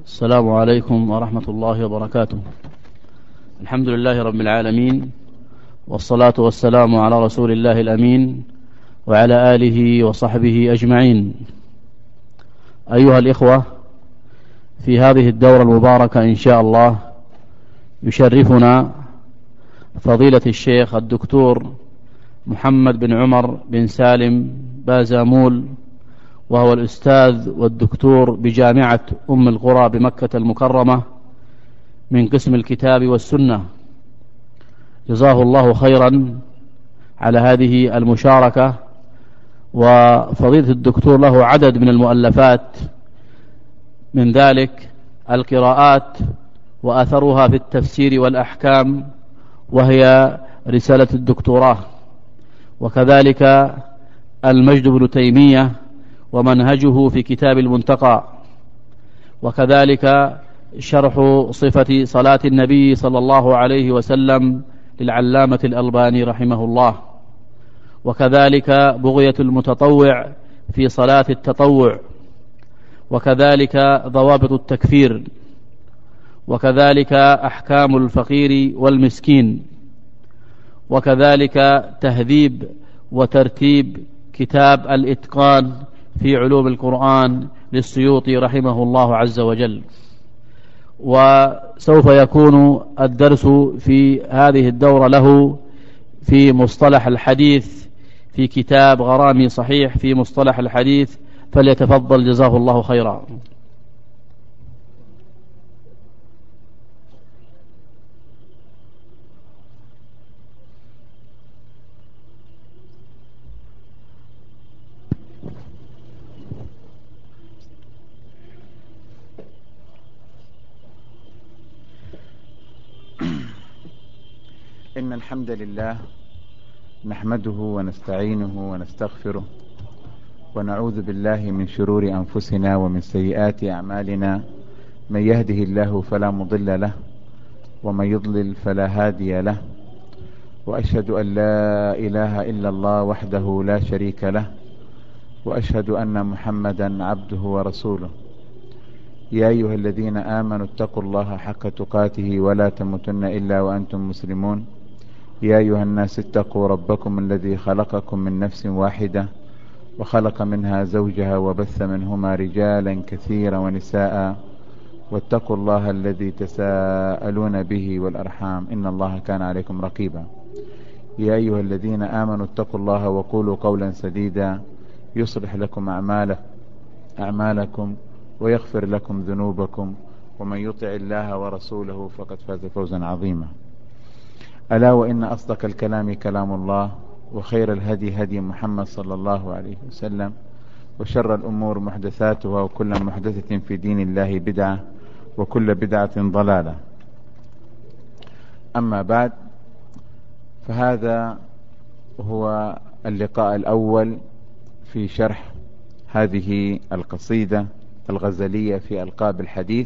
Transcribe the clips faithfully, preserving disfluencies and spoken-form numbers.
السلام عليكم ورحمة الله وبركاته. الحمد لله رب العالمين، والصلاة والسلام على رسول الله الأمين وعلى آله وصحبه أجمعين. أيها الإخوة، في هذه الدورة المباركة إن شاء الله يشرفنا فضيلة الشيخ الدكتور محمد بن عمر بن سالم بازامول، وهو الأستاذ والدكتور بجامعة أم القرى بمكة المكرمة من قسم الكتاب والسنة. جزاه الله خيرا على هذه المشاركة. وفضيلة الدكتور له عدد من المؤلفات، من ذلك القراءات وأثرها في التفسير والأحكام، وهي رسالة الدكتوراه، وكذلك المجد بن تيمية ومنهجه في كتاب المنتقى، وكذلك شرح صفة صلاة النبي صلى الله عليه وسلم للعلامة الألباني رحمه الله، وكذلك بغية المتطوع في صلاة التطوع، وكذلك ضوابط التكفير، وكذلك أحكام الفقير والمسكين، وكذلك تهذيب وترتيب كتاب الإتقان في علوم القرآن للسيوطي رحمه الله عز وجل. وسوف يكون الدرس في هذه الدورة له في مصطلح الحديث في كتاب غرامي صحيح في مصطلح الحديث، فليتفضل جزاه الله خيرا. إن الحمد لله نحمده ونستعينه ونستغفره، ونعوذ بالله من شرور أنفسنا ومن سيئات أعمالنا. من يهده الله فلا مضل له، ومن يضلل فلا هادي له، وأشهد أن لا إله إلا الله وحده لا شريك له، وأشهد أن محمدا عبده ورسوله. يا أيها الذين آمنوا اتقوا الله حق تقاته ولا تموتن إلا وأنتم مسلمون. يا أيها الناس اتقوا ربكم الذي خلقكم من نفس واحدة، وخلق منها زوجها، وبث منهما رجالا كثيرا ونساء، واتقوا الله الذي تساءلون به والأرحام، إن الله كان عليكم رقيبا. يا أيها الذين آمنوا اتقوا الله وقولوا قولا سديدا يصلح لكم أعمالكم ويغفر لكم ذنوبكم، ومن يطع الله ورسوله فقد فاز فوزا عظيما. ألا وإن أصدق الكلام كلام الله، وخير الهدي هدي محمد صلى الله عليه وسلم، وشر الأمور محدثاتها، وكل محدثة في دين الله بدعة، وكل بدعة ضلالة. أما بعد، فهذا هو اللقاء الأول في شرح هذه القصيدة الغزلية في ألقاب الحديث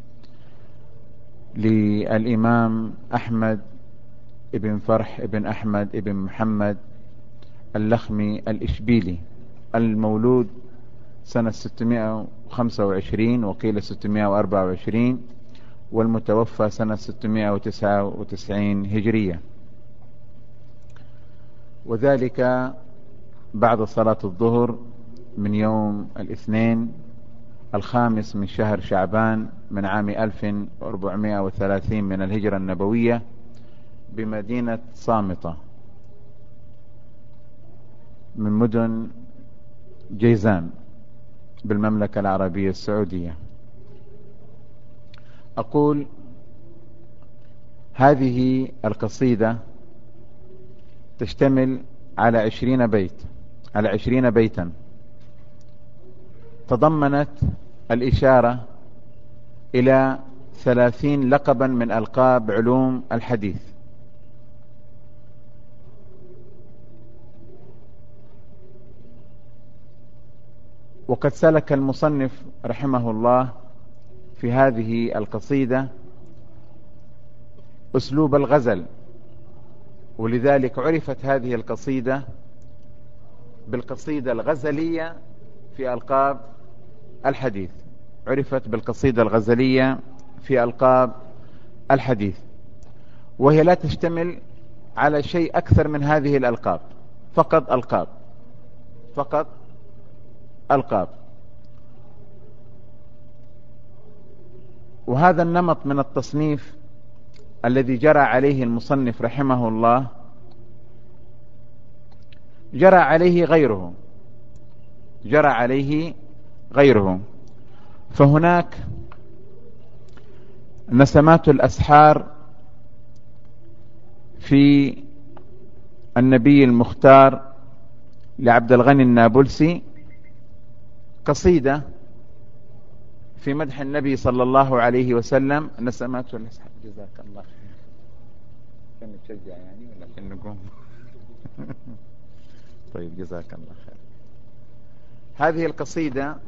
للإمام أحمد ابن فرح ابن أحمد ابن محمد اللخمي الإشبيلي، المولود سنة ستمائة وخمسة وعشرين وقيل ستمائة وأربعة وعشرين، والمتوفى سنة ستمائة وتسعة وتسعين هجرية، وذلك بعد صلاة الظهر من يوم الاثنين الخامس من شهر شعبان من عام ألف وأربعمائة وثلاثين من الهجرة النبوية بمدينة صامتة من مدن جيزان بالمملكة العربية السعودية. أقول هذه القصيدة تشتمل على عشرين بيت على عشرين بيتا تضمنت الإشارة إلى ثلاثين لقبا من ألقاب علوم الحديث. وقد سلك المصنف رحمه الله في هذه القصيدة أسلوب الغزل، ولذلك عرفت هذه القصيدة بالقصيدة الغزلية في ألقاب الحديث. عرفت بالقصيدة الغزلية في ألقاب الحديث، وهي لا تشتمل على شيء أكثر من هذه الألقاب، فقط ألقاب فقط ألقاب. وهذا النمط من التصنيف الذي جرى عليه المصنف رحمه الله جرى عليه غيره جرى عليه غيره فهناك نسمات الأسحار في النبي المختار لعبد الغني النابلسي، قصيدة في مدح النبي صلى الله عليه وسلم. نسمات الأسحار، جزاك الله خير. كان نتشجع يعني ولا كان نقوم؟ طيب جزاك الله خير. هذه القصيدة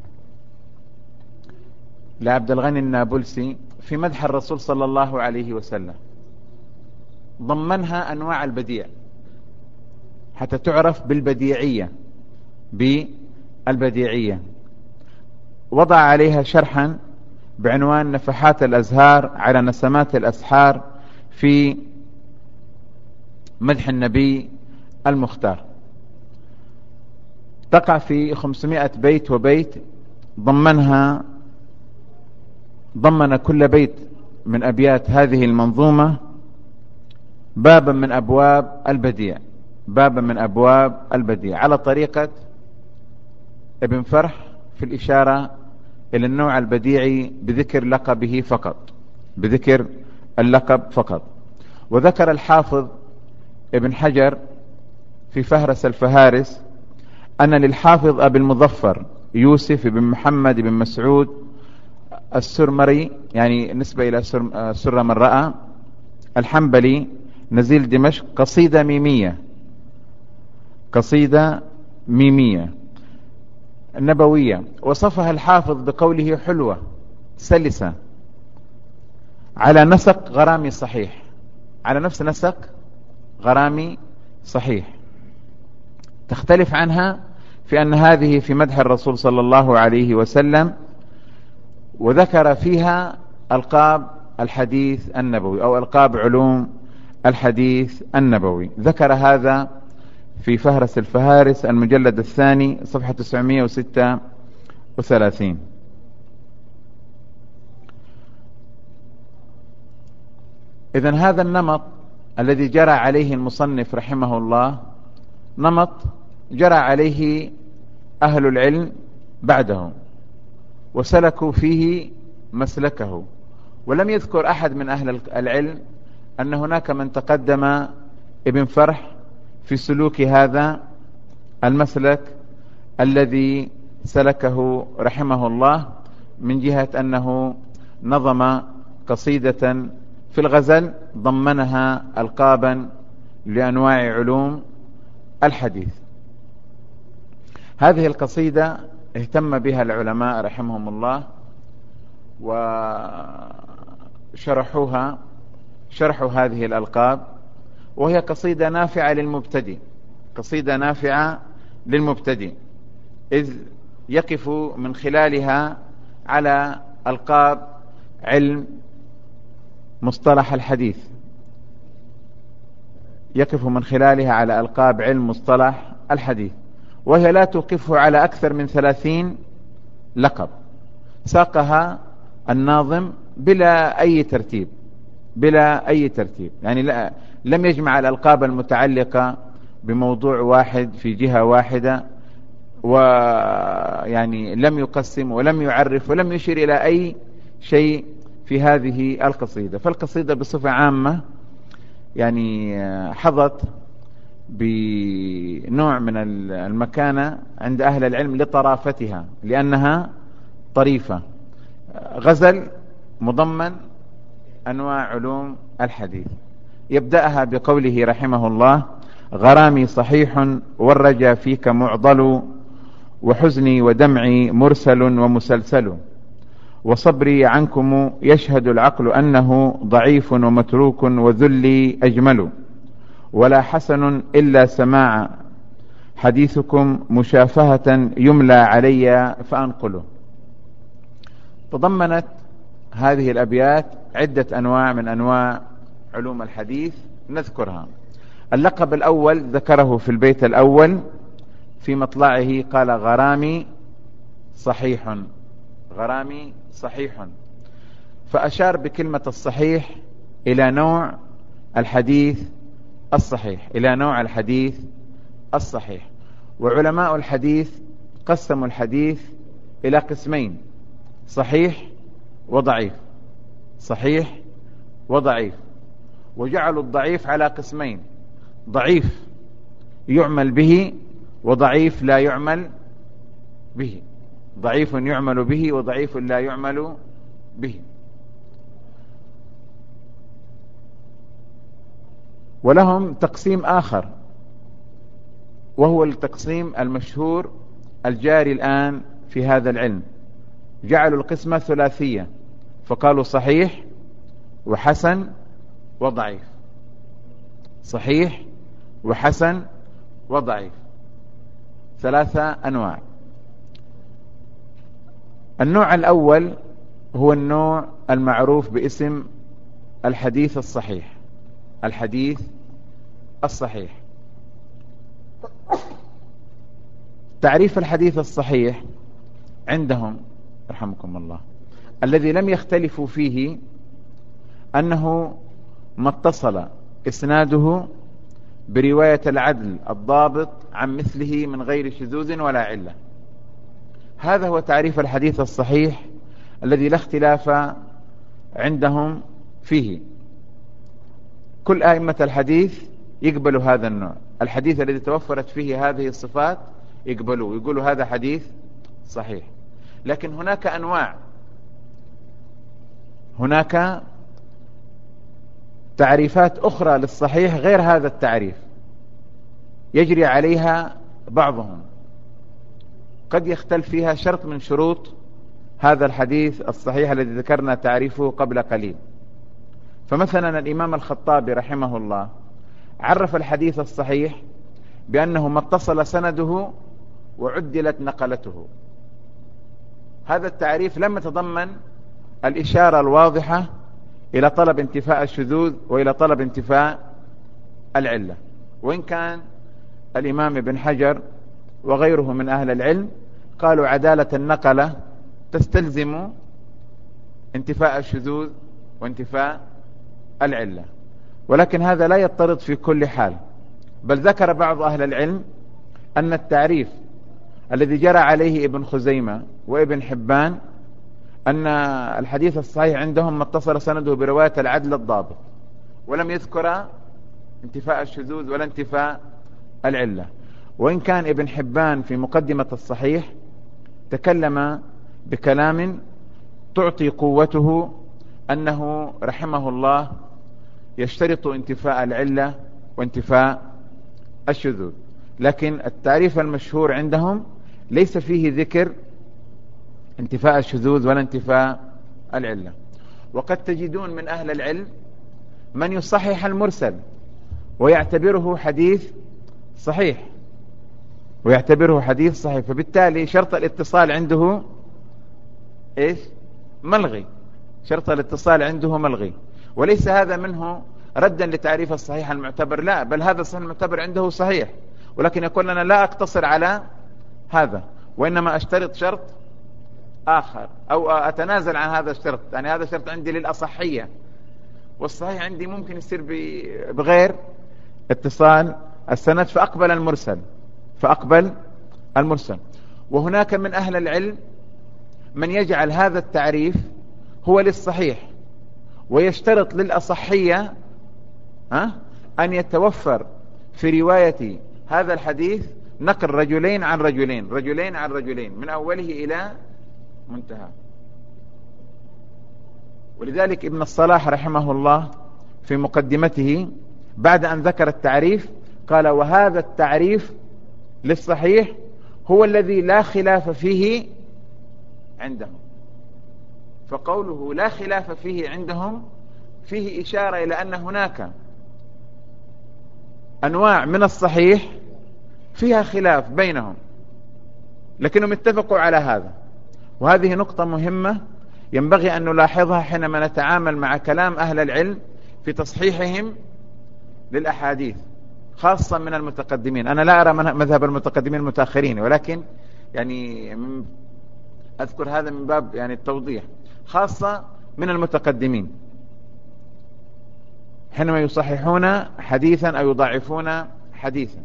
لعبد الغني النابلسي في مدح الرسول صلى الله عليه وسلم ضمنها أنواع البديع حتى تعرف بالبديعية بالبديعية وضع عليها شرحا بعنوان نفحات الأزهار على نسمات الأسحار في مدح النبي المختار. تقع في خمسمائة بيت وبيت، ضمنها ضمن كل بيت من أبيات هذه المنظومة بابا من أبواب البديع بابا من أبواب البديع على طريقة ابن فرح في الإشارة إلى النوع البديعي بذكر لقبه فقط بذكر اللقب فقط. وذكر الحافظ ابن حجر في فهرس الفهارس أن للحافظ أبي المظفر يوسف بن محمد بن مسعود السرمري، يعني نسبة إلى سر من رأى، الحنبلي نزيل دمشق، قصيدة ميمية قصيدة ميمية نبوية وصفها الحافظ بقوله حلوة سلسة على نسق غرامي صحيح على نفس نسق غرامي صحيح. تختلف عنها في أن هذه في مدح الرسول صلى الله عليه وسلم، وذكر فيها ألقاب الحديث النبوي أو ألقاب علوم الحديث النبوي. ذكر هذا في فهرس الفهارس المجلد الثاني صفحة تسعمائة وستة وثلاثين. إذن هذا النمط الذي جرى عليه المصنف رحمه الله نمط جرى عليه أهل العلم بعده وسلكوا فيه مسلكه، ولم يذكر أحد من أهل العلم أن هناك من تقدم ابن فرح في سلوك هذا المسلك الذي سلكه رحمه الله، من جهة أنه نظم قصيدة في الغزل ضمنها ألقابا لأنواع علوم الحديث. هذه القصيدة اهتم بها العلماء رحمهم الله وشرحوها شرحوا هذه الألقاب، وهي قصيدة نافعة للمبتدئ قصيدة نافعة للمبتدئ إذ يقف من خلالها على ألقاب علم مصطلح الحديث يقف من خلالها على ألقاب علم مصطلح الحديث، وهي لا توقفه على أكثر من ثلاثين لقب ساقها الناظم بلا أي ترتيب بلا أي ترتيب يعني لا لم يجمع الألقاب المتعلقة بموضوع واحد في جهة واحدة، ويعني لم يقسم ولم يعرف ولم يشير إلى أي شيء في هذه القصيدة. فالقصيدة بصفة عامة يعني حظت بنوع من المكانة عند أهل العلم لطرافتها لأنها طريفة. غزل مضمن أنواع علوم الحديث، يبدأها بقوله رحمه الله: غرامي صحيح والرجا فيك معضل، وحزني ودمعي مرسل ومسلسل، وصبري عنكم يشهد العقل أنه ضعيف ومتروك، وذلي أجمل، ولا حسن إلا سماع حديثكم، مشافهة يملى علي فأنقله. تضمنت هذه الأبيات عدة أنواع من أنواع علوم الحديث نذكرها. اللقب الأول ذكره في البيت الأول في مطلعه، قال غرامي صحيح، غرامي صحيح، فأشار بكلمة الصحيح إلى نوع الحديث الصحيح، إلى نوع الحديث الصحيح. وعلماء الحديث قسموا الحديث إلى قسمين: صحيح وضعيف، صحيح وضعيف. وجعلوا الضعيف على قسمين: ضعيف يعمل به وضعيف لا يعمل به، ضعيف يعمل به وضعيف لا يعمل به. ولهم تقسيم آخر، وهو التقسيم المشهور الجاري الآن في هذا العلم. جعلوا القسمة ثلاثية، فقالوا صحيح وحسن وضعيف، صحيح وحسن وضعيف، ثلاثة أنواع. النوع الأول هو النوع المعروف باسم الحديث الصحيح، الحديث الصحيح. تعريف الحديث الصحيح عندهم رحمكم الله الذي لم يختلفوا فيه أنه ما اتصل إسناده برواية العدل الضابط عن مثله من غير شذوذ ولا علة. هذا هو تعريف الحديث الصحيح الذي لا اختلاف عندهم فيه. كل أئمة الحديث يقبلوا هذا النوع، الحديث الذي توفرت فيه هذه الصفات يقبلوه، يقولوا هذا حديث صحيح. لكن هناك أنواع، هناك تعريفات أخرى للصحيح غير هذا التعريف يجري عليها بعضهم، قد يختلف فيها شرط من شروط هذا الحديث الصحيح الذي ذكرنا تعريفه قبل قليل. فمثلا الإمام الخطابي رحمه الله عرف الحديث الصحيح بأنه ما اتصل سنده وعدلت نقلته. هذا التعريف لم يتضمن الإشارة الواضحة إلى طلب انتفاء الشذوذ وإلى طلب انتفاء العلة، وإن كان الإمام ابن حجر وغيره من أهل العلم قالوا عدالة النقلة تستلزم انتفاء الشذوذ وانتفاء العلة، ولكن هذا لا يضطرد في كل حال. بل ذكر بعض أهل العلم أن التعريف الذي جرى عليه ابن خزيمة وابن حبان أن الحديث الصحيح عندهم ما اتصل سنده برواية العدل الضابط، ولم يذكر انتفاء الشذوذ ولا انتفاء العلة. وإن كان ابن حبان في مقدمة الصحيح تكلم بكلام تعطي قوته أنه رحمه الله يشترط انتفاء العلة وانتفاء الشذوذ، لكن التعريف المشهور عندهم ليس فيه ذكر انتفاء الشذوذ ولا انتفاء العلة. وقد تجدون من أهل العلم من يصحح المرسل ويعتبره حديث صحيح، ويعتبره حديث صحيح، فبالتالي شرط الاتصال عنده إيش؟ ملغي، شرط الاتصال عنده ملغي. وليس هذا منه ردا لتعريف الصحيح المعتبر، لا، بل هذا الصحيح المعتبر عنده صحيح، ولكن يقول لنا لا أقتصر على هذا، وإنما أشترط شرط آخر أو أتنازل عن هذا الشرط، يعني هذا الشرط عندي للأصحية، والصحيح عندي ممكن يصير بغير اتصال السند، فأقبل المرسل فأقبل المرسل. وهناك من أهل العلم من يجعل هذا التعريف هو للصحيح، ويشترط للأصحية أن يتوفر في رواية هذا الحديث نقل رجلين عن رجلين، رجلين عن رجلين من أوله إلى منتهى. ولذلك ابن الصلاح رحمه الله في مقدمته بعد أن ذكر التعريف قال: وهذا التعريف للصحيح هو الذي لا خلاف فيه عندهم. فقوله لا خلاف فيه عندهم فيه إشارة إلى أن هناك أنواع من الصحيح فيها خلاف بينهم، لكنهم اتفقوا على هذا. وهذه نقطة مهمة ينبغي أن نلاحظها حينما نتعامل مع كلام أهل العلم في تصحيحهم للأحاديث، خاصة من المتقدمين. أنا لا أرى مذهب المتقدمين المتأخرين، ولكن يعني أذكر هذا من باب يعني التوضيح، خاصة من المتقدمين حينما يصححون حديثا أو يضعفون حديثا،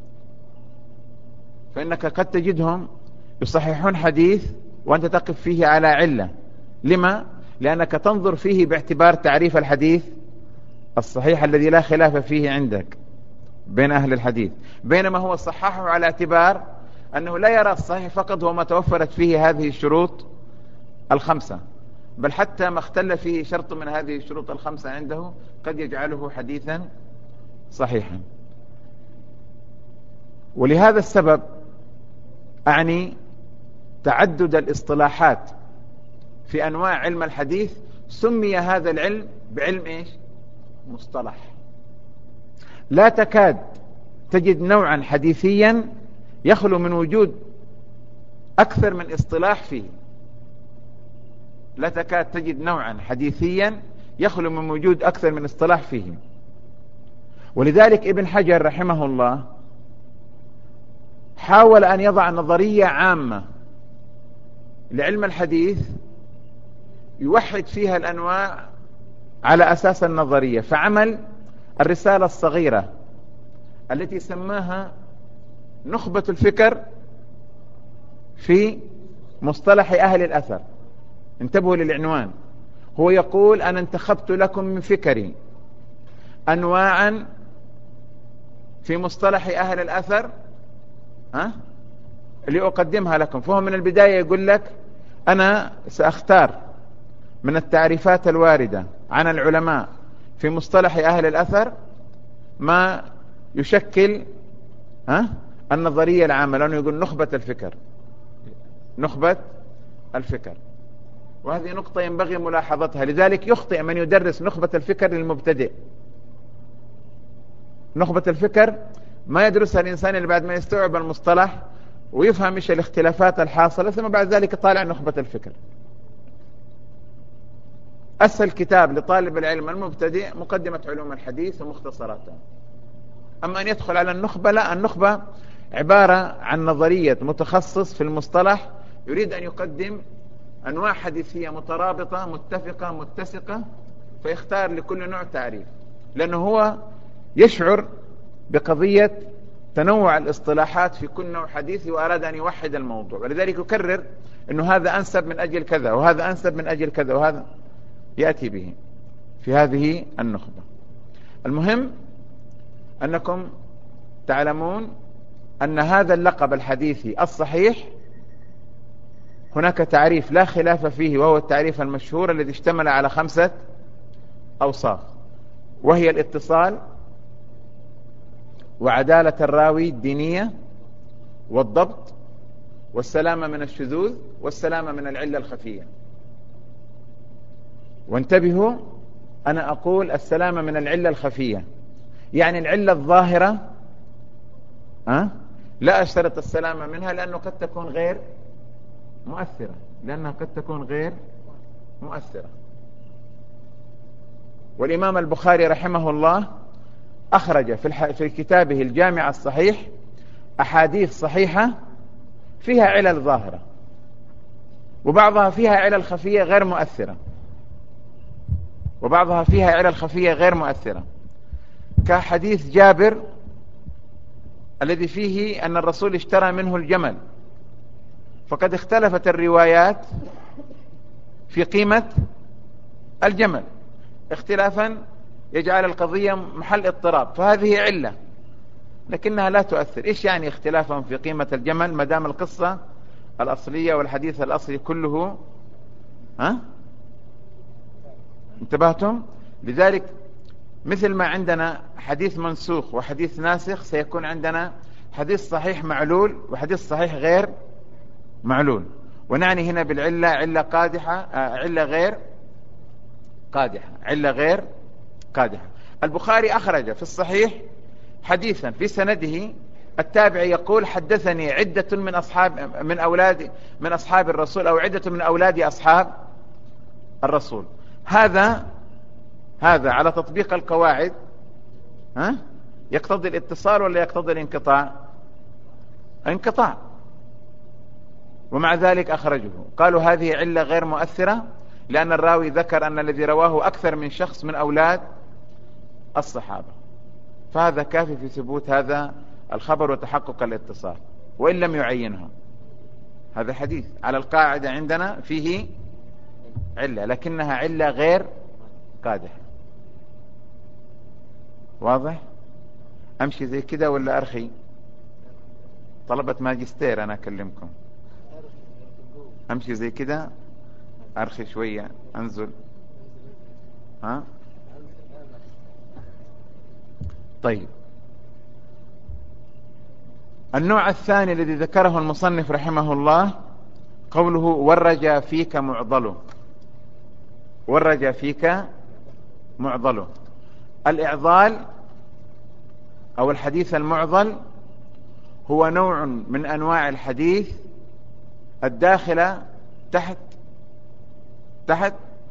فإنك قد تجدهم يصححون حديث وأنت تقف فيه على علة. لما؟ لأنك تنظر فيه باعتبار تعريف الحديث الصحيح الذي لا خلاف فيه عندك بين أهل الحديث، بينما هو صححه على اعتبار أنه لا يرى الصحيح فقط هو ما توفرت فيه هذه الشروط الخمسة، بل حتى ما اختل فيه شرط من هذه الشروط الخمسة عنده قد يجعله حديثا صحيحا. ولهذا السبب أعني تعدد الاصطلاحات في أنواع علم الحديث، سمي هذا العلم بعلم إيش؟ مصطلح. لا تكاد تجد نوعا حديثيا يخلو من وجود أكثر من اصطلاح فيه، لا تكاد تجد نوعا حديثيا يخلو من وجود أكثر من اصطلاح فيه. ولذلك ابن حجر رحمه الله حاول أن يضع نظرية عامة لعلم الحديث يوحد فيها الأنواع على أساس النظرية، فعمل الرسالة الصغيرة التي سماها نخبة الفكر في مصطلح أهل الأثر. انتبهوا للعنوان، هو يقول أنا انتخبت لكم من فكري أنواعا في مصطلح أهل الأثر أه؟ لأقدمها لكم. فهو من البداية يقول لك أنا سأختار من التعريفات الواردة عن العلماء في مصطلح أهل الأثر ما يشكل أه؟ النظرية العامة، لأنه يقول نخبة الفكر، نخبة الفكر. وهذه نقطة ينبغي ملاحظتها. لذلك يخطئ من يدرس نخبة الفكر للمبتدئ. نخبة الفكر ما يدرسها الإنسان اللي بعد ما يستوعب المصطلح ويفهم إيش الاختلافات الحاصلة، ثم بعد ذلك طالع نخبة الفكر. أسهل كتاب لطالب العلم المبتدئ مقدمة علوم الحديث ومختصراتها. أما أن يدخل على النخبة، لا، النخبة عبارة عن نظرية متخصص في المصطلح يريد أن يقدم أنواع حديثية مترابطة متفقة متسقة، فيختار لكل نوع تعريف، لأنه هو يشعر بقضية تنوع الاصطلاحات في كل نوع حديث وأراد أن يوحد الموضوع، ولذلك يكرر أنه هذا أنسب من أجل كذا وهذا أنسب من أجل كذا، وهذا يأتي به في هذه النخبة. المهم أنكم تعلمون أن هذا اللقب الحديثي الصحيح هناك تعريف لا خلاف فيه، وهو التعريف المشهور الذي اشتمل على خمسة أوصاف، وهي الاتصال، وعدالة الراوي الدينية، والضبط، والسلامة من الشذوذ، والسلامة من العلة الخفية. وانتبهوا، أنا أقول السلامة من العلة الخفية، يعني العلة الظاهرة أه؟ لا أشترط السلامة منها، لأنه قد تكون غير مؤثرة، لأنها قد تكون غير مؤثرة. والإمام البخاري رحمه الله أخرج في, الح... في كتابه الجامع الصحيح أحاديث صحيحة فيها علل ظاهرة، وبعضها فيها علل خفية غير مؤثرة، وبعضها فيها علل خفية غير مؤثرة، كحديث جابر الذي فيه أن الرسول اشترى منه الجمل، فقد اختلفت الروايات في قيمة الجمل اختلافا يجعل القضية محل اضطراب، فهذه علة لكنها لا تؤثر. إيش يعني اختلافهم في قيمة الجمل ما دام القصة الأصلية والحديث الأصلي كله ها؟ انتبهتم؟ لذلك مثل ما عندنا حديث منسوخ وحديث ناسخ، سيكون عندنا حديث صحيح معلول وحديث صحيح غير معلول. ونعني هنا بالعلة علة قادحة، آه علة غير قادحة، علة غير قادحة. البخاري أخرج في الصحيح حديثا في سنده التابع يقول حدثني عدة من أصحاب من أولاد من أصحاب الرسول، أو عدة من أولاد أصحاب الرسول. هذا هذا على تطبيق القواعد ها يقتضي الاتصال ولا يقتضي الانقطاع؟ انقطاع. ومع ذلك أخرجه. قالوا هذه علة غير مؤثرة لأن الراوي ذكر أن الذي رواه أكثر من شخص من أولاد الصحابة، فهذا كافي في ثبوت هذا الخبر وتحقق الاتصال وإن لم يعينهم. هذا حديث على القاعدة عندنا فيه علة لكنها علة غير قادحة. واضح؟ أمشي زي كده ولا أرخي؟ طلبة ماجستير أنا أكلمكم. أمشي زي كده، أرخي شوية، أنزل. ها؟ طيب، النوع الثاني الذي ذكره المصنف رحمه الله قوله والرجا فيك معضله. والرجا فيك معضله. الإعضال أو الحديث المعضل هو نوع من أنواع الحديث الداخلة تحت تحت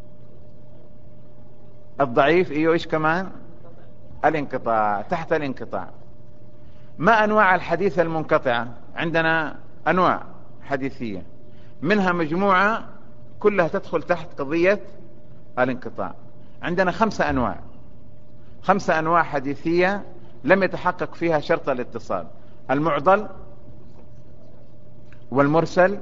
الضعيف. إيوه إيش كمان؟ الانقطاع، تحت الانقطاع. ما أنواع الحديث المنقطعة؟ عندنا أنواع حديثية منها مجموعة كلها تدخل تحت قضية الانقطاع. عندنا خمسة أنواع خمسة أنواع حديثية لم يتحقق فيها شرط الاتصال: المعضل والمرسل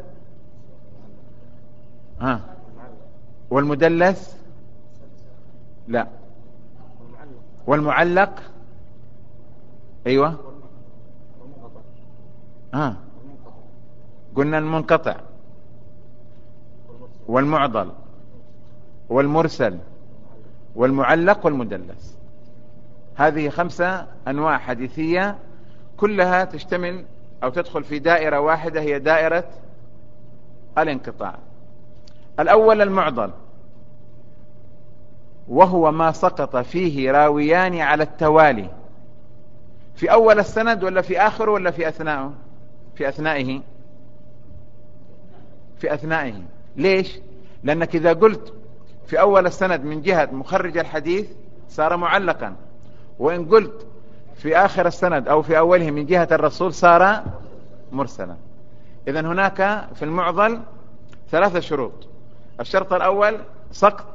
ها والمدلس لا والمعلق ايوه ها قلنا المنقطع والمعضل والمرسل والمعلق والمدلس. هذه خمسة أنواع حديثية كلها تشتمل أو تدخل في دائرة واحدة هي دائرة الانقطاع. الأول المعضل، وهو ما سقط فيه راويان على التوالي في أول السند ولا في آخره ولا في أثنائه؟ في أثنائه. في أثنائه. ليش؟ لأنك إذا قلت في أول السند من جهة مخرج الحديث صار معلقا، وإن قلت في آخر السند أو في أوله من جهة الرسول صار مرسلا. إذن هناك في المعضل ثلاثة شروط. الشرط الأول سقط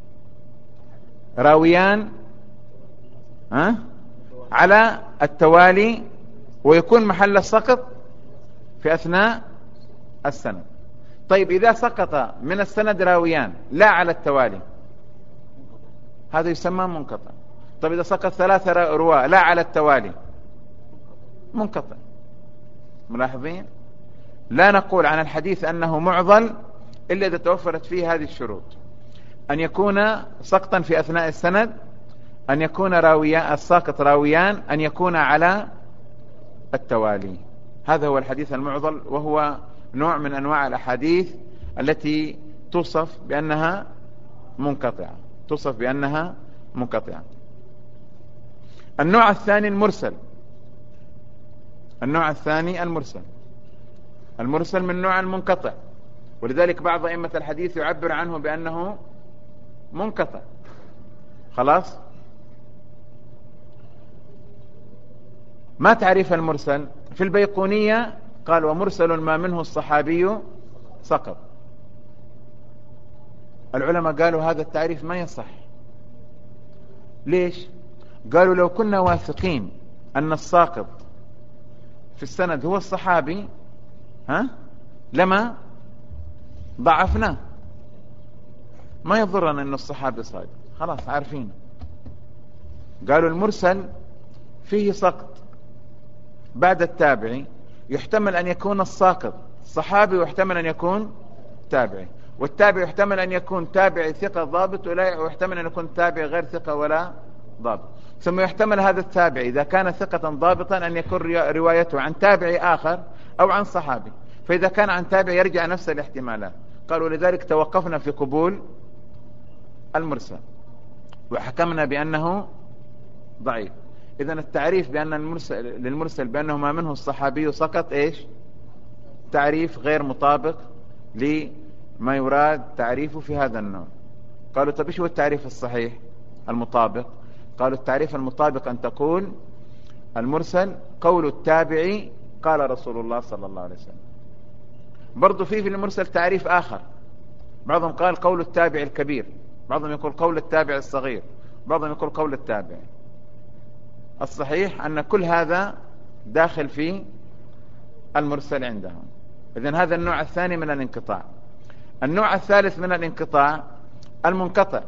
راويان ها على التوالي، ويكون محل السقط في أثناء السند. طيب إذا سقط من السند راويان لا على التوالي هذا يسمى منقطع. طيب إذا سقط ثلاثة رواة لا على التوالي منقطع. ملاحظين؟ لا نقول عن الحديث أنه معضل إلا إذا توفرت فيه هذه الشروط: أن يكون سقطا في أثناء السند، أن يكون راويان الساقط راويان، أن يكون على التوالي. هذا هو الحديث المعضل، وهو نوع من أنواع الأحاديث التي توصف بأنها منقطعة توصف بأنها منقطعة. النوع الثاني المرسل. النوع الثاني المرسل المرسل من نوع المنقطع، ولذلك بعض أئمة الحديث يعبر عنه بأنه منقطع. خلاص؟ ما تعريف المرسل؟ في البيقونية قال ومرسل ما منه الصحابي سقط. العلماء قالوا هذا التعريف ما يصح. ليش؟ قالوا لو كنا واثقين أن الساقط في السند هو الصحابي ها لما ضعفناه. ما يضرنا أن الصحابي صادق، خلاص عارفين. قالوا المرسل فيه سقط بعد التابعي، يحتمل أن يكون الساقط صحابي ويحتمل أن يكون تابعي، والتابع يحتمل أن يكون تابعي ثقة ضابط ويحتمل أن يكون تابعي غير ثقة ولا ضابط. ثم يحتمل هذا التابعي إذا كان ثقة ضابطا أن يكون روايته عن تابعي آخر أو عن صحابي، فإذا كان عن تابعي يرجع نفس الاحتمالات. قالوا لذلك توقفنا في قبول المرسل وحكمنا بأنه ضعيف. إذن التعريف بأن المرسل للمرسل بأنه ما منه الصحابي سقط إيش؟ تعريف غير مطابق لما يراد تعريفه في هذا النوع. قالوا طب ايش هو التعريف الصحيح المطابق؟ قالوا التعريف المطابق أن تقول المرسل قول التابعي قال رسول الله صلى الله عليه وسلم. برضو في في المرسل تعريف آخر، بعضهم قال قول التابع الكبير، بعضهم يقول قول التابع الصغير، بعضهم يقول قول التابع. الصحيح أن كل هذا داخل في المرسل عندهم. إذن هذا النوع الثاني من الانقطاع. النوع الثالث من الانقطاع المنقطع،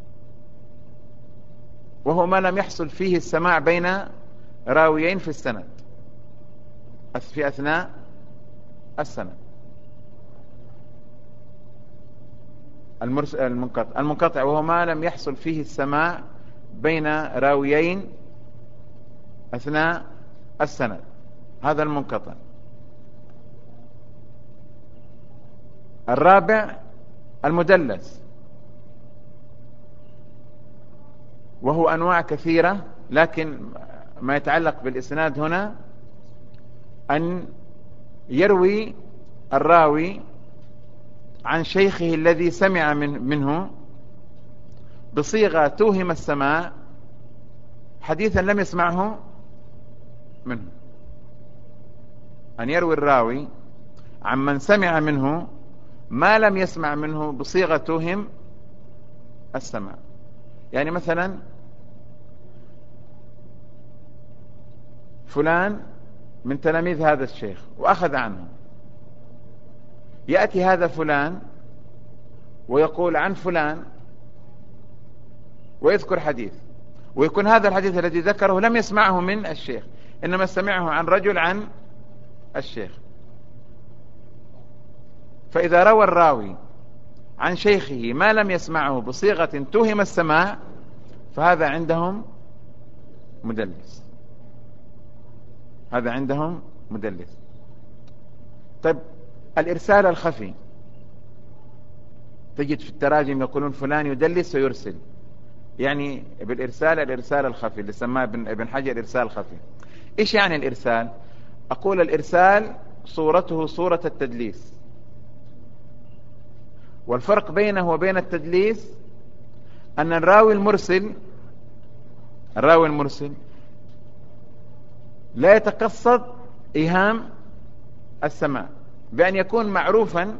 وهو ما لم يحصل فيه السماع بين راويين في السند في أثناء السند. المنقطع المنقطع وهو ما لم يحصل فيه السماع بين راويين أثناء السند، هذا المنقطع. الرابع المدلس، وهو أنواع كثيرة، لكن ما يتعلق بالإسناد هنا أن يروي الراوي عن شيخه الذي سمع من منه بصيغة توهم السماع حديثا لم يسمعه منه. أن يروي الراوي عن من سمع منه ما لم يسمع منه بصيغة توهم السماع. يعني مثلا فلان من تلاميذ هذا الشيخ وأخذ عنه، يأتي هذا فلان ويقول عن فلان ويذكر حديث، ويكون هذا الحديث الذي ذكره لم يسمعه من الشيخ، إنما سمعه عن رجل عن الشيخ. فإذا روى الراوي عن شيخه ما لم يسمعه بصيغة توهم السماع فهذا عندهم مدلس، هذا عندهم مدلس. طيب الإرسال الخفي، تجد في التراجم يقولون فلان يدلس ويرسل، يعني بالإرسال الإرسال الخفي اللي سماه ابن حجر إرسال خفي. إيش يعني الإرسال؟ أقول الإرسال صورته صورة التدليس، والفرق بينه وبين التدليس أن الراوي المرسل الراوي المرسل لا يتقصد إيهام السماع بأن يكون معروفا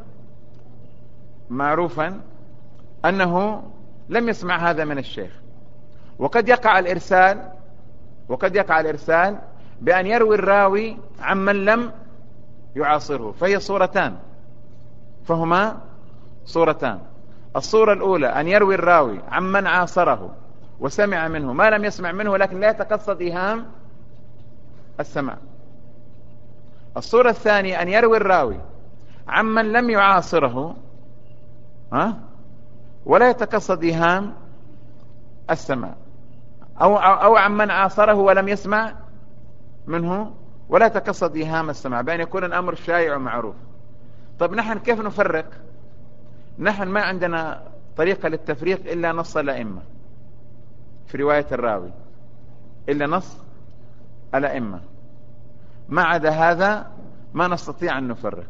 معروفا أنه لم يسمع هذا من الشيخ. وقد يقع الإرسال وقد يقع الإرسال بأن يروي الراوي عمن لم يعاصره، فهي صورتان، فهما صورتان. الصورة الأولى أن يروي الراوي عمن عاصره وسمع منه ما لم يسمع منه ولكن لا يتقصد إيهام السماع. الصورة الثانية أن يروي الراوي عمن لم يعاصره ها ولا يتقصد إيهام السماع، أو أو عمن عاصره ولم يسمع منه ولا يتقصد إيهام السماع، بأن يكون الأمر شائع ومعروف. طيب نحن كيف نفرق؟ نحن ما عندنا طريقة للتفريق إلا نص الأئمة في رواية الراوي، إلا نص الأئمة، ما عدا هذا ما نستطيع أن نفرق.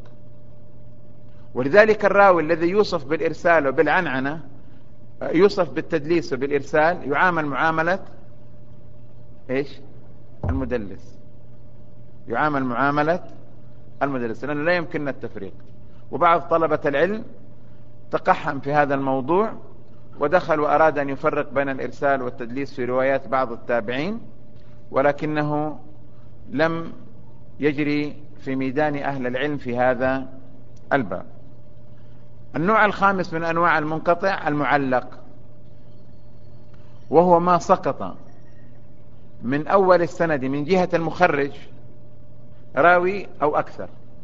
ولذلك الراوي الذي يوصف بالإرسال وبالعنعنة، يوصف بالتدليس وبالإرسال، يعامل معاملة إيش؟ المدلس، يعامل معاملة المدلس، لأنه لا يمكننا التفريق. وبعض طلبة العلم تقحم في هذا الموضوع ودخل وأراد أن يفرق بين الإرسال والتدليس في روايات بعض التابعين، ولكنه لم يجري في ميدان أهل العلم في هذا الباب. النوع الخامس من أنواع المنقطع المعلق، وهو ما سقط من أول السند من جهة المخرج راوي أو أكثر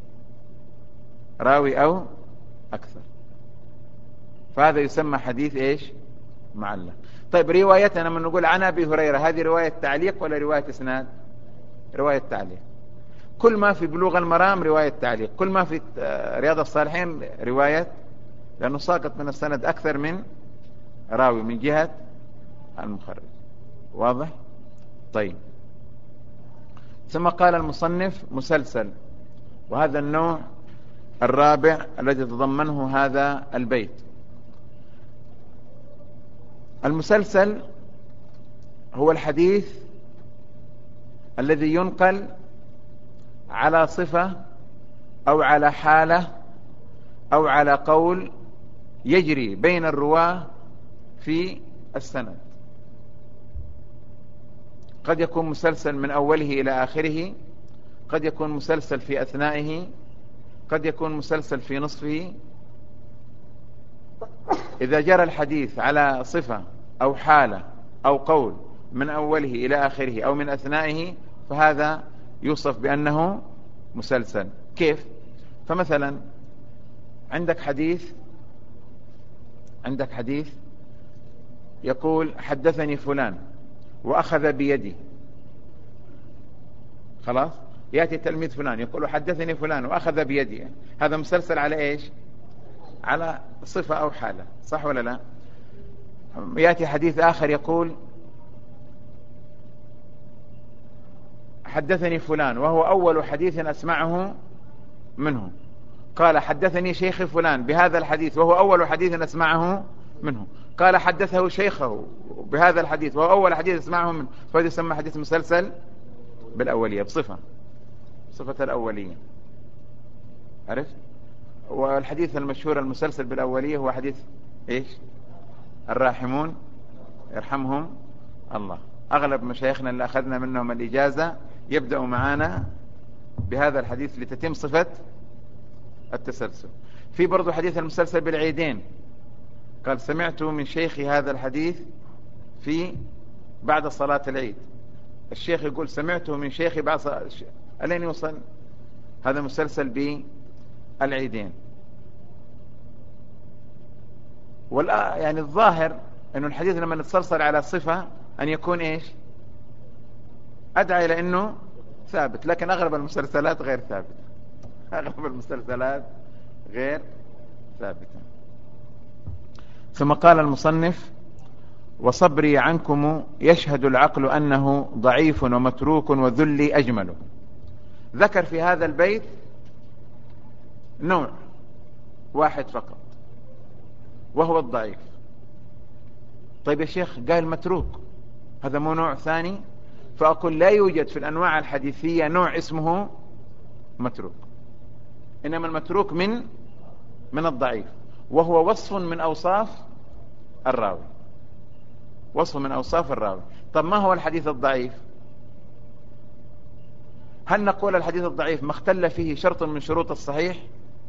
راوي أو أكثر فهذا يسمى حديث إيش؟ معلق. طيب روايتنا من نقول عن أبي هريرة، هذه رواية تعليق ولا رواية إسناد؟ رواية تعليق. كل ما في بلوغ المرام رواية تعليق، كل ما في رياض الصالحين رواية، لأنه ساقط من السند أكثر من راوي من جهة المخرج. واضح؟ طيب، ثم قال المصنف مسلسل، وهذا النوع الرابع الذي تضمنه هذا البيت. المسلسل هو الحديث الذي ينقل على صفة أو على حالة أو على قول يجري بين الرواة في السند. قد يكون مسلسل من أوله إلى آخره، قد يكون مسلسل في أثنائه، قد يكون مسلسل في نصفه. إذا جرى الحديث على صفة أو حالة أو قول من أوله إلى آخره أو من أثنائه فهذا يوصف بأنه مسلسل. كيف؟ فمثلا عندك حديث عندك حديث يقول حدثني فلان وأخذ بيدي، خلاص، يأتي تلميذ فلان يقول حدثني فلان وأخذ بيدي، هذا مسلسل على إيش؟ على صفة أو حالة، صح ولا لا؟ يأتي حديث آخر يقول حدثني فلان وهو أول حديث أسمعه منه، قال حدثني شيخي فلان بهذا الحديث وهو أول حديث أسمعه منه، قال حدثه شيخه بهذا الحديث وهو أول حديث أسمعه منه، فهذا يسمى حديث مسلسل بالأولية، بصفة صفة الأولية. عرفت؟ والحديث المشهور المسلسل بالأولية هو حديث إيش؟ الراحمون يرحمهم الله. أغلب مشايخنا اللي أخذنا منهم الإجازة يبدأوا معانا بهذا الحديث لتتم صفة التسلسل. في برضو حديث المسلسل بالعيدين، قال سمعت من شيخي هذا الحديث في بعد صلاة العيد، الشيخ يقول سمعته من شيخي بعد صلاة ألين يوصل، هذا مسلسل بالعيدين. والآن يعني الظاهر أنه الحديث لما نتسلسل على صفة أن يكون إيش؟ أدعى إلى أنه ثابت، لكن أغلب المسلسلات غير ثابتة، أغلب المسلسلات غير ثابتة. ثم قال المصنف وصبري عنكم يشهد العقل أنه ضعيف ومتروك وذلي أجمل. ذكر في هذا البيت نوع واحد فقط وهو الضعيف. طيب يا شيخ قال متروك، هذا مو نوع ثاني؟ فأقول لا يوجد في الأنواع الحديثية نوع اسمه متروك، إنما المتروك من من الضعيف، وهو وصف من أوصاف الراوي، وصف من أوصاف الراوي. طب ما هو الحديث الضعيف؟ هل نقول الحديث الضعيف ما اختل فيه شرط من شروط الصحيح؟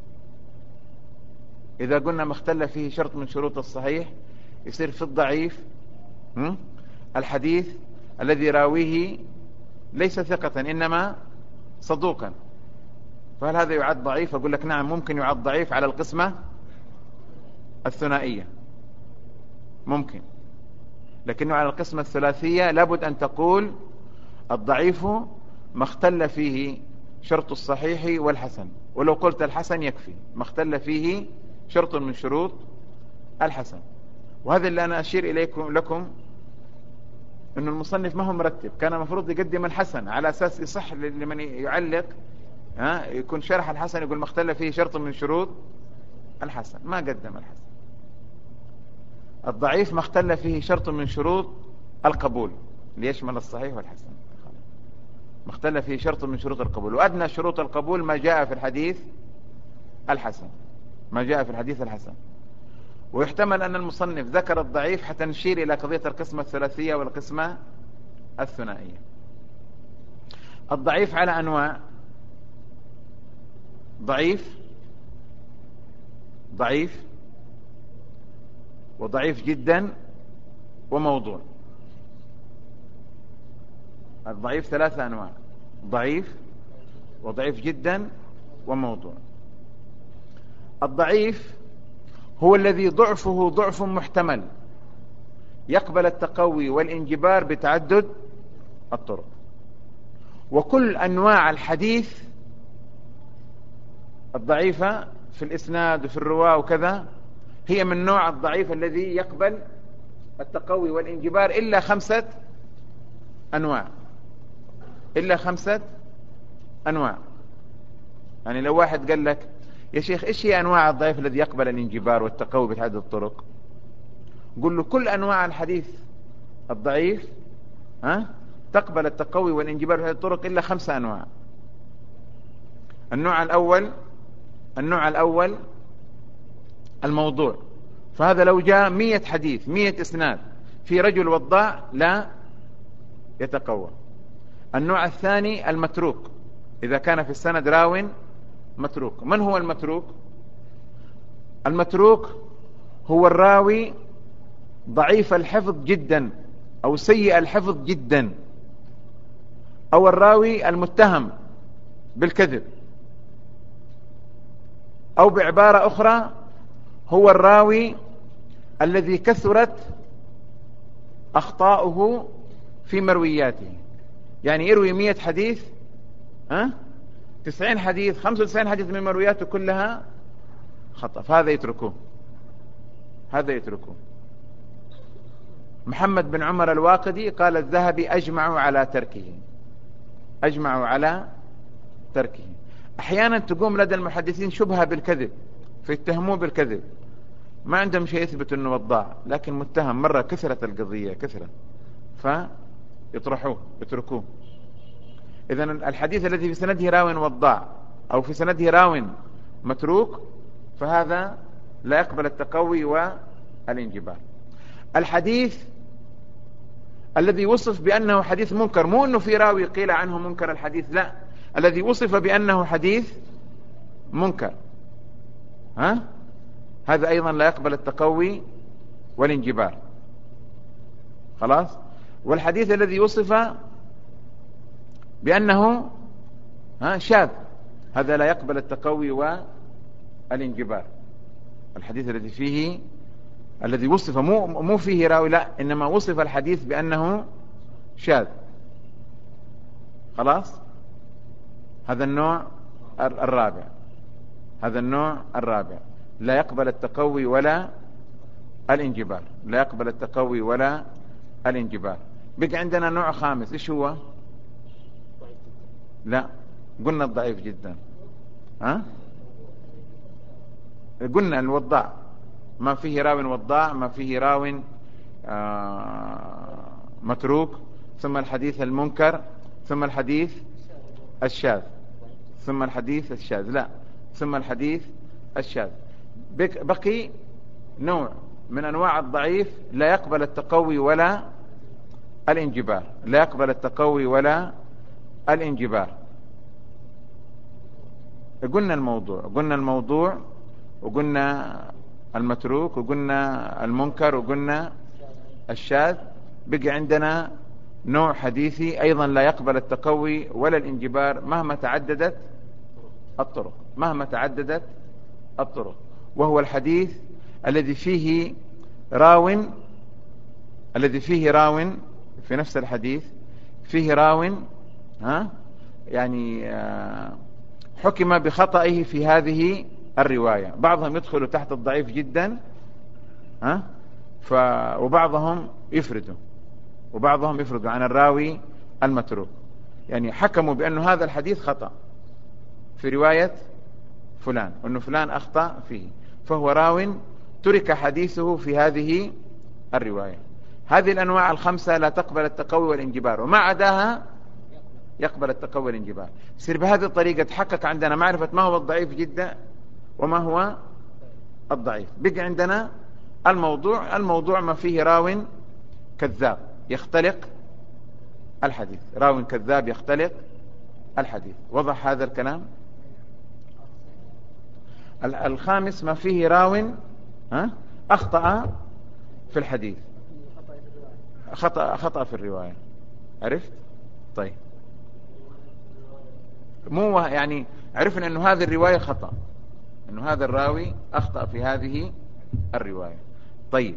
إذا قلنا ما اختل فيه شرط من شروط الصحيح يصير في الضعيف الحديث الذي راويه ليس ثقة إنما صدوقا، فهل هذا يعد ضعيف؟ أقول لك نعم، ممكن يعد ضعيف على القسمة الثنائية ممكن، لكنه على القسمة الثلاثية لابد أن تقول الضعيف ما اختل فيه شرط الصحيح والحسن، ولو قلت الحسن يكفي، ما اختل فيه شرط من شروط الحسن. وهذا اللي أنا أشير إليكم لكم أن المصنف ما هو مرتب، كان المفروض يقدم الحسن على أساس يصح لمن يعلق ها يكون شرح الحسن يقول ما اختل فيه شرط من شروط الحسن، ما قدم الحسن. الضعيف ما اختل فيه شرط من شروط القبول ليشمل الصحيح والحسن، ما اختل فيه شرط من شروط القبول، وأدنى شروط القبول ما جاء في الحديث الحسن، ما جاء في الحديث الحسن. ويحتمل أن المصنف ذكر الضعيف حتى نشير إلى قضية القسمة الثلاثية والقسمة الثنائية. الضعيف على أنواع، ضعيف ضعيف وضعيف جدا وموضوع. الضعيف ثلاثة أنواع، ضعيف وضعيف جدا وموضوع. الضعيف هو الذي ضعفه ضعف محتمل يقبل التقوي والانجبار بتعدد الطرق. وكل أنواع الحديث الضعيفة في الإسناد وفي الرواة وكذا هي من نوع الضعيف الذي يقبل التقوي والانجبار إلا خمسة أنواع، إلا خمسة أنواع. يعني لو واحد قال لك يا شيخ إيش هي أنواع الضعيف الذي يقبل الانجبار والتقوي بتعدد الطرق، قل له كل أنواع الحديث الضعيف ها تقبل التقوي والانجبار في هذه الطرق إلا خمسة أنواع. النوع الأول النوع الأول الموضوع، فهذا لو جاء مية حديث مية إسناد في رجل وضاع لا يتقوى. النوع الثاني المتروك، إذا كان في السند راو متروك. من هو المتروك؟ المتروك هو الراوي ضعيف الحفظ جدا أو سيء الحفظ جدا، أو الراوي المتهم بالكذب، أو بعبارة أخرى هو الراوي الذي كثرت أخطاؤه في مروياته. يعني يروي مية حديث أه؟ تسعين حديث خمسة وتسعين حديث من مروياته كلها خطأ، فهذا يتركوه هذا يتركوه. محمد بن عمر الواقدي قال الذهبي أجمعوا على تركه أجمعوا على تركه. أحيانا تقوم لدى المحدثين شبهة بالكذب فيتهموه بالكذب، ما عندهم شيء يثبت أنه وضاع، لكن متهم مرة كثرة القضية كثرة فيطرحوه يتركوه. إذن الحديث الذي في سنده راو وضاع أو في سنده راو متروك فهذا لا يقبل التقوي والانجبار. الحديث الذي وصف بأنه حديث منكر، مو أنه في راوي قيل عنه منكر الحديث، لا، الذي وصف بأنه حديث منكر ها؟ هذا أيضا لا يقبل التقوي والانجبار. خلاص. والحديث الذي وصف بأنه ها شاذ هذا لا يقبل التقوي والانجبار. الحديث الذي فيه الذي وصف مو مو فيه راوي، لا، إنما وصف الحديث بأنه شاذ. خلاص. هذا النوع الرابع هذا النوع الرابع لا يقبل التقوي ولا الانجبار لا يقبل التقوي ولا الانجبار. بقى عندنا نوع خامس، ايش هو؟ لا، قلنا الضعيف جدا ها؟ قلنا الوضاع، ما فيه راو وضاع، ما فيه راو آه متروك، ثم الحديث المنكر، ثم الحديث الشاذ، ثم الحديث الشاذ لا ثم الحديث الشاذ. بقي نوع من أنواع الضعيف لا يقبل التقوي ولا الانجبار لا يقبل التقوي ولا الانجبار. قلنا الموضوع قلنا الموضوع وقلنا المتروك وقلنا المنكر وقلنا الشاذ. بقي عندنا نوع حديثي أيضا لا يقبل التقوي ولا الانجبار مهما تعددت الطرق مهما تعددت الطرق وهو الحديث الذي فيه راو الذي فيه راو في نفس الحديث فيه راو ها يعني آه حكم بخطئه في هذه الرواية. بعضهم يدخل تحت الضعيف جدا ها ف وبعضهم يفردوا وبعضهم يفردوا عن الراوي المتروك، يعني حكموا بأن هذا الحديث خطأ في رواية فلان وأنه فلان أخطأ فيه، فهو راو ترك حديثه في هذه الرواية. هذه الأنواع الخمسة لا تقبل التقوي والانجبار، وما عداها يقبل التقوي والانجبار. يصير بهذه الطريقة تحقق عندنا معرفة ما هو الضعيف جدا وما هو الضعيف. بقى عندنا الموضوع الموضوع ما فيه راو كذاب يختلق الحديث راو كذاب يختلق الحديث. وضح هذا الكلام. الخامس ما فيه راو ها أخطأ في الحديث خطأ خطأ في الرواية. عرفت؟ طيب، مو يعني عرفنا أنه هذه الرواية خطأ، أنه هذا الراوي أخطأ في هذه الرواية. طيب،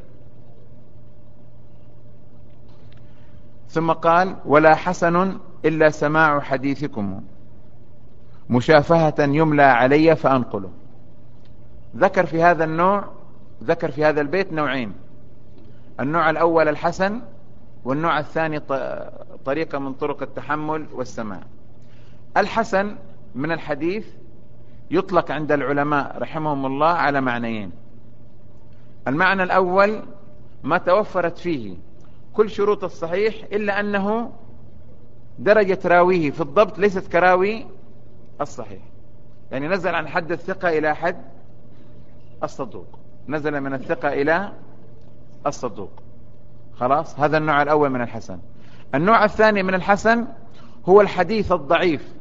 ثم قال ولا حسن إلا سماع حديثكم مشافهة يملى علي فأنقله. ذكر في هذا النوع ذكر في هذا البيت نوعين، النوع الأول الحسن، والنوع الثاني طريقة من طرق التحمل والسماع. الحسن من الحديث يطلق عند العلماء رحمهم الله على معنيين. المعنى الأول ما توفرت فيه كل شروط الصحيح إلا أنه درجة راويه في الضبط ليست كراوي الصحيح، يعني نزل عن حد الثقة إلى حد الصدوق، نزل من الثقة إلى الصدوق. خلاص، هذا النوع الأول من الحسن. النوع الثاني من الحسن هو الحديث الضعيف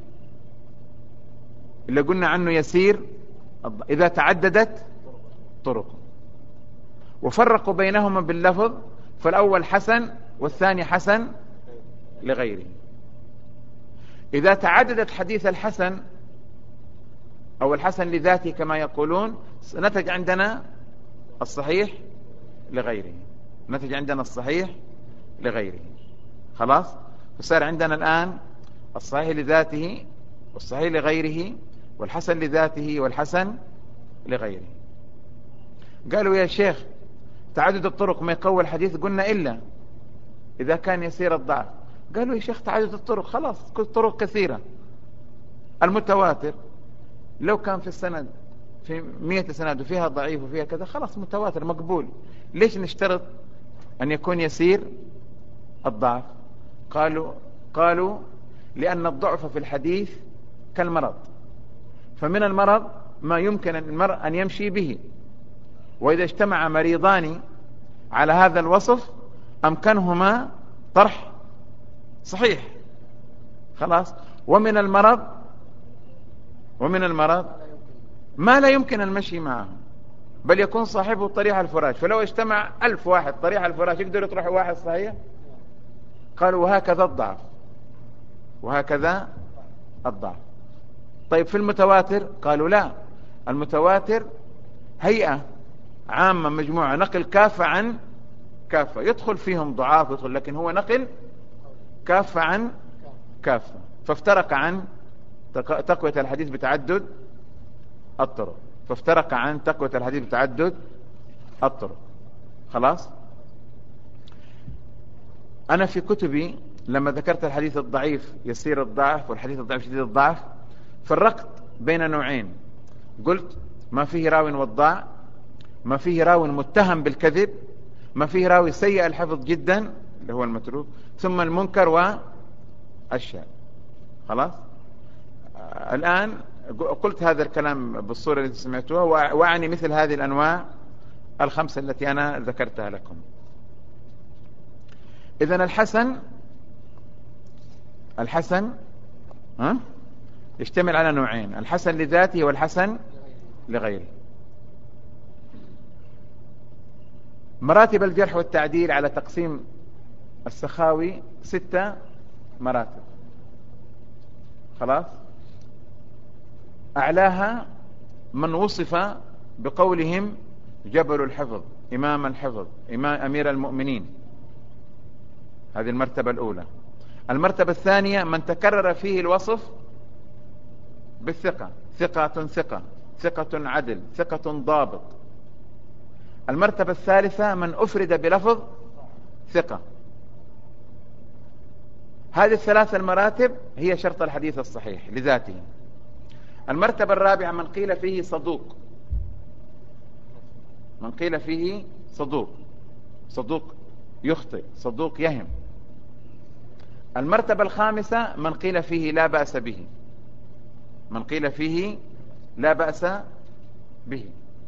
اللي قلنا عنه يسير إذا تعددت طرق، وفرقوا بينهما باللفظ، فالأول حسن والثاني حسن لغيره. إذا تعددت حديث الحسن أو الحسن لذاته كما يقولون، نتج عندنا الصحيح لغيره، نتج عندنا الصحيح لغيره. خلاص، فصار عندنا الآن الصحيح لذاته والصحيح لغيره والحسن لذاته والحسن لغيره. قالوا يا شيخ تعدد الطرق ما يقوي الحديث، قلنا إلا إذا كان يسير الضعف. قالوا يا شيخ تعدد الطرق خلاص، كل طرق كثيرة. المتواتر لو كان في السند في مئة سند وفيها ضعيف وفيها كذا، خلاص متواتر مقبول، ليش نشترط أن يكون يسير الضعف؟ قالوا قالوا لأن الضعف في الحديث كالمرض، فمن المرض ما يمكن المرء أن يمشي به، وإذا اجتمع مريضان على هذا الوصف أمكنهما طرح صحيح. خلاص، ومن المرض ومن المرض ما لا يمكن المشي معه، بل يكون صاحبه طريح الفراش، فلو اجتمع ألف واحد طريح الفراش يقدر يطرح واحد صحيح؟ قالوا وهكذا الضعف، وهكذا الضعف. طيب في المتواتر قالوا لا، المتواتر هيئة عامة مجموعة، نقل كافة عن كافة، يدخل فيهم ضعاف يدخل، لكن هو نقل كافة عن كافة، فافترق عن تقوية الحديث بتعدد الطرق، فافترق عن تقوية الحديث بتعدد الطرق. خلاص، أنا في كتبي لما ذكرت الحديث الضعيف يسير الضعف والحديث الضعيف شديد الضعف، فرقت بين نوعين، قلت ما فيه راو وضاع، ما فيه راو متهم بالكذب، ما فيه راوي سيء الحفظ جدا اللي هو المتروك، ثم المنكر والشاذ. خلاص، الآن قلت هذا الكلام بالصورة التي سمعتوها، وأعني مثل هذه الأنواع الخمسة التي أنا ذكرتها لكم. إذن الحسن الحسن ها يشتمل على نوعين، الحسن لذاته والحسن لغيره. مراتب الجرح والتعديل على تقسيم السخاوي ستة مراتب. خلاص، أعلاها من وصف بقولهم جبل الحفظ، إمام الحفظ، إمام أمير المؤمنين، هذه المرتبة الأولى. المرتبة الثانية من تكرر فيه الوصف بالثقة، ثقة ثقة، ثقة عدل، ثقة ضابط. المرتبة الثالثة من أفرد بلفظ ثقة. هذه الثلاث المراتب هي شرط الحديث الصحيح لذاته. المرتبة الرابعة من قيل فيه صدوق، من قيل فيه صدوق، صدوق يخطئ، صدوق يهم. المرتبة الخامسة من قيل فيه لا بأس به، من قيل فيه لا بأس به.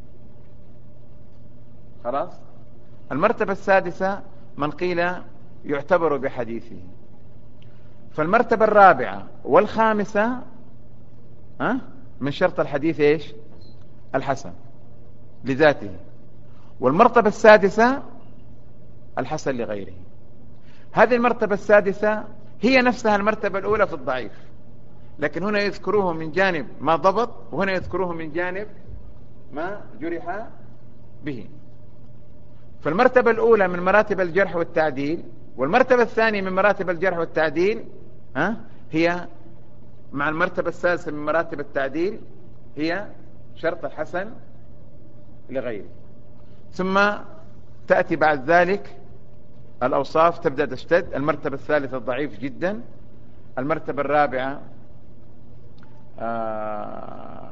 خلاص، المرتبة السادسة من قيل يعتبر بحديثه. فالمرتبة الرابعة والخامسة ها من شرط الحديث ايش؟ الحسن لذاته، والمرتبة السادسة الحسن لغيره. هذه المرتبة السادسة هي نفسها المرتبة الأولى في الضعيف، لكن هنا يذكروه من جانب ما ضبط، وهنا يذكروه من جانب ما جرح به. فالمرتبة الأولى من مراتب الجرح والتعديل، والمرتبة الثانية من مراتب الجرح والتعديل ها هي مع المرتبة الثالثة من مراتب التعديل هي شرط الحسن لغيره. ثم تأتي بعد ذلك الأوصاف تبدأ تشتد. المرتبة الثالثة ضعيف جدا، المرتبة الرابعة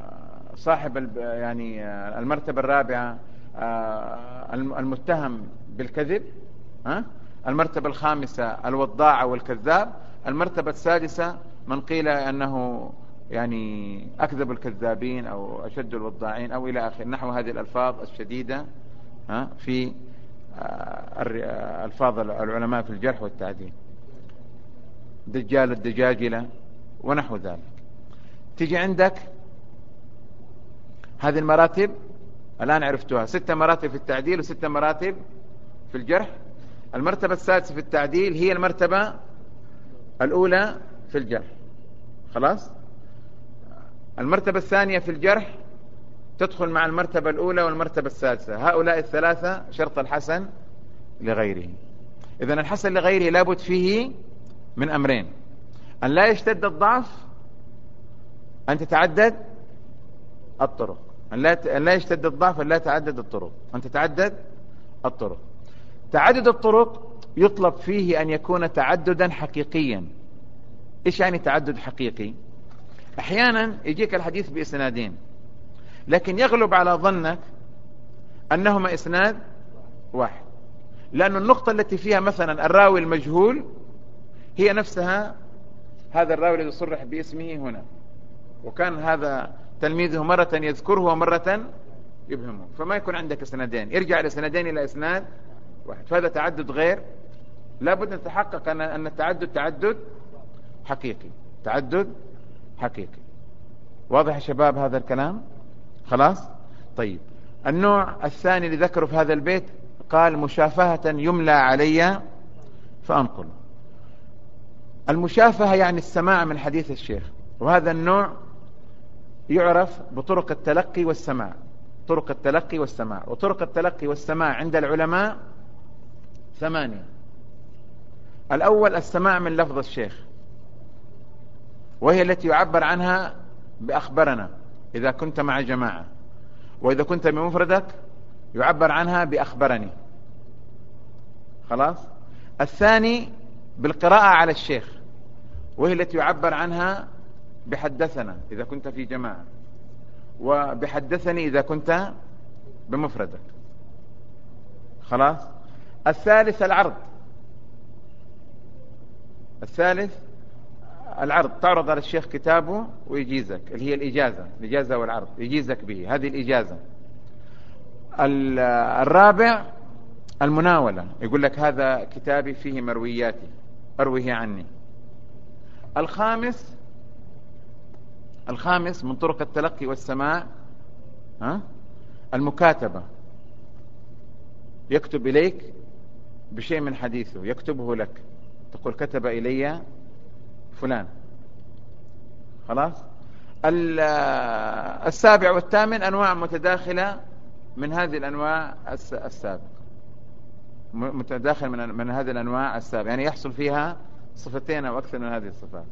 صاحب يعني المرتبة الرابعة المتهم بالكذب. ها؟ المرتبة الخامسة الوضاع والكذاب. المرتبة السادسة من قيل أنه يعني أكذب الكذابين أو أشد الوضاعين أو إلى آخر نحو هذه الألفاظ الشديدة ها في ألفاظ العلماء في الجرح والتعديل. دجال الدجاجلة ونحو ذلك. تيجي عندك هذه المراتب الآن عرفتوها، ستة مراتب في التعديل وستة مراتب في الجرح. المرتبة السادسة في التعديل هي المرتبة الأولى في الجرح. خلاص. المرتبة الثانية في الجرح تدخل مع المرتبة الأولى والمرتبة السادسة. هؤلاء الثلاثة شرط الحسن لغيره. إذن الحسن لغيره لابد فيه من أمرين: أن لا يشتد الضعف، أن تتعدد الطرق. أن لا أن لا يشتد الضعف، أن لا تعدد الطرق، أن تتعدد الطرق. تعدد الطرق يطلب فيه أن يكون تعددا حقيقيا. إيش يعني تعدد حقيقي؟ أحيانا يجيك الحديث بإسنادين لكن يغلب على ظنك أنهما إسناد واحد، لأن النقطة التي فيها مثلا الراوي المجهول هي نفسها هذا الراوي الذي صرح باسمه هنا، وكان هذا تلميذه مرة يذكره ومرة يبهمه، فما يكون عندك إسنادين، يرجع الإسنادين إلى إسناد واحد. فهذا تعدد غير، لابد أن نتحقق أن التعدد تعدد حقيقي، تعدد حقيقي. واضح يا شباب هذا الكلام؟ خلاص. طيب النوع الثاني اللي ذكره في هذا البيت قال مشافهة يملى علي فأنقل. المشافهة يعني السماع من حديث الشيخ، وهذا النوع يعرف بطرق التلقي والسماع. طرق التلقي والسماع، وطرق التلقي والسماع عند العلماء ثمانية. الأول السماع من لفظ الشيخ، وهي التي يعبر عنها بأخبرنا إذا كنت مع جماعة، وإذا كنت بمفردك يعبر عنها بأخبرني. خلاص. الثاني بالقراءة على الشيخ، وهي التي يعبر عنها بحدثنا إذا كنت في جماعة، وبحدثني إذا كنت بمفردك. خلاص. الثالث العرض. الثالث العرض، تعرض على الشيخ كتابه ويجيزك، اللي هي الإجازة، الإجازة والعرض، يجيزك به، هذه الإجازة. الرابع المناولة، يقول لك هذا كتابي فيه مروياتي أرويه عني. الخامس الخامس من طرق التلقي والسماع ها المكاتبة، يكتب إليك بشيء من حديثه، يكتبه لك، تقول كتب إلي فلان. خلاص. السابع والثامن أنواع متداخلة من هذه الأنواع السابقة، متداخل من, من هذه الأنواع السابقة، يعني يحصل فيها صفتين أو أكثر من هذه الصفات.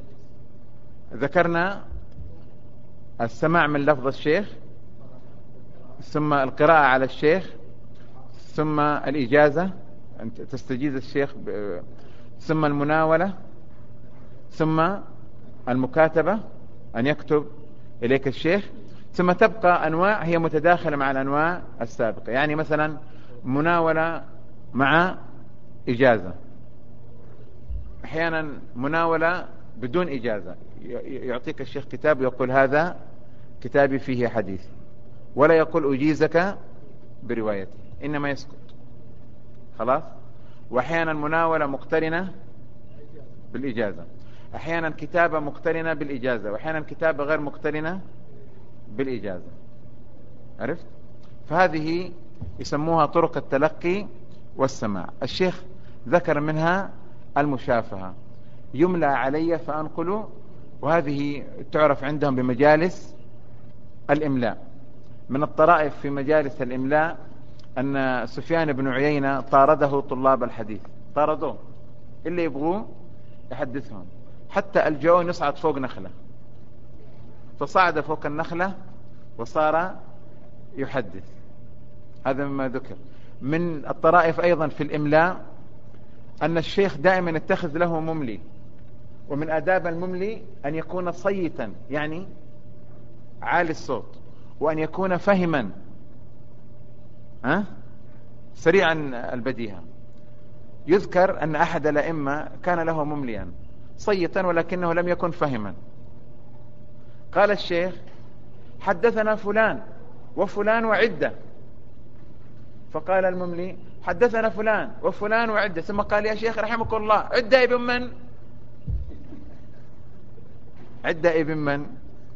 ذكرنا السماع من لفظ الشيخ، ثم القراءة على الشيخ، ثم الإجازة أن تستجيز الشيخ، ثم المناولة، ثم المكاتبة أن يكتب إليك الشيخ، ثم تبقى أنواع هي متداخلة مع الأنواع السابقة. يعني مثلا مناولة مع إجازة، أحيانا مناولة بدون إجازة، يعطيك الشيخ كتاب ويقول هذا كتابي فيه حديث، ولا يقول أجيزك بروايتي، إنما يسكت. خلاص. وأحيانا مناولة مقترنة بالإجازة، أحيانا كتابة مقترنة بالإجازة، وأحيانا كتابة غير مقترنة بالإجازة. عرفت؟ فهذه يسموها طرق التلقي والسماع. الشيخ ذكر منها المشافهة، يملى علي فأنقل، وهذه تعرف عندهم بمجالس الإملاء. من الطرائف في مجالس الإملاء أن سفيان بن عيينة طارده طلاب الحديث، طاردوه، اللي يبغوه يحدثهم، حتى الجوون يصعد فوق نخلة، فصعد فوق النخلة وصار يحدث. هذا مما ذكر. من الطرائف أيضا في الإملاء أن الشيخ دائما يتخذ له مملي، ومن آداب المملي أن يكون صيتا، يعني عالي الصوت، وأن يكون فهما، ها؟ سريعا البديهة. يذكر أن أحد الأئمة كان له ممليا صيتا ولكنه لم يكن فهما. قال الشيخ: حدثنا فلان وفلان وعدة. فقال المملي: حدثنا فلان وفلان وعدة. ثم قال: يا شيخ رحمك الله، عدة ابن من؟ عدة ابن من؟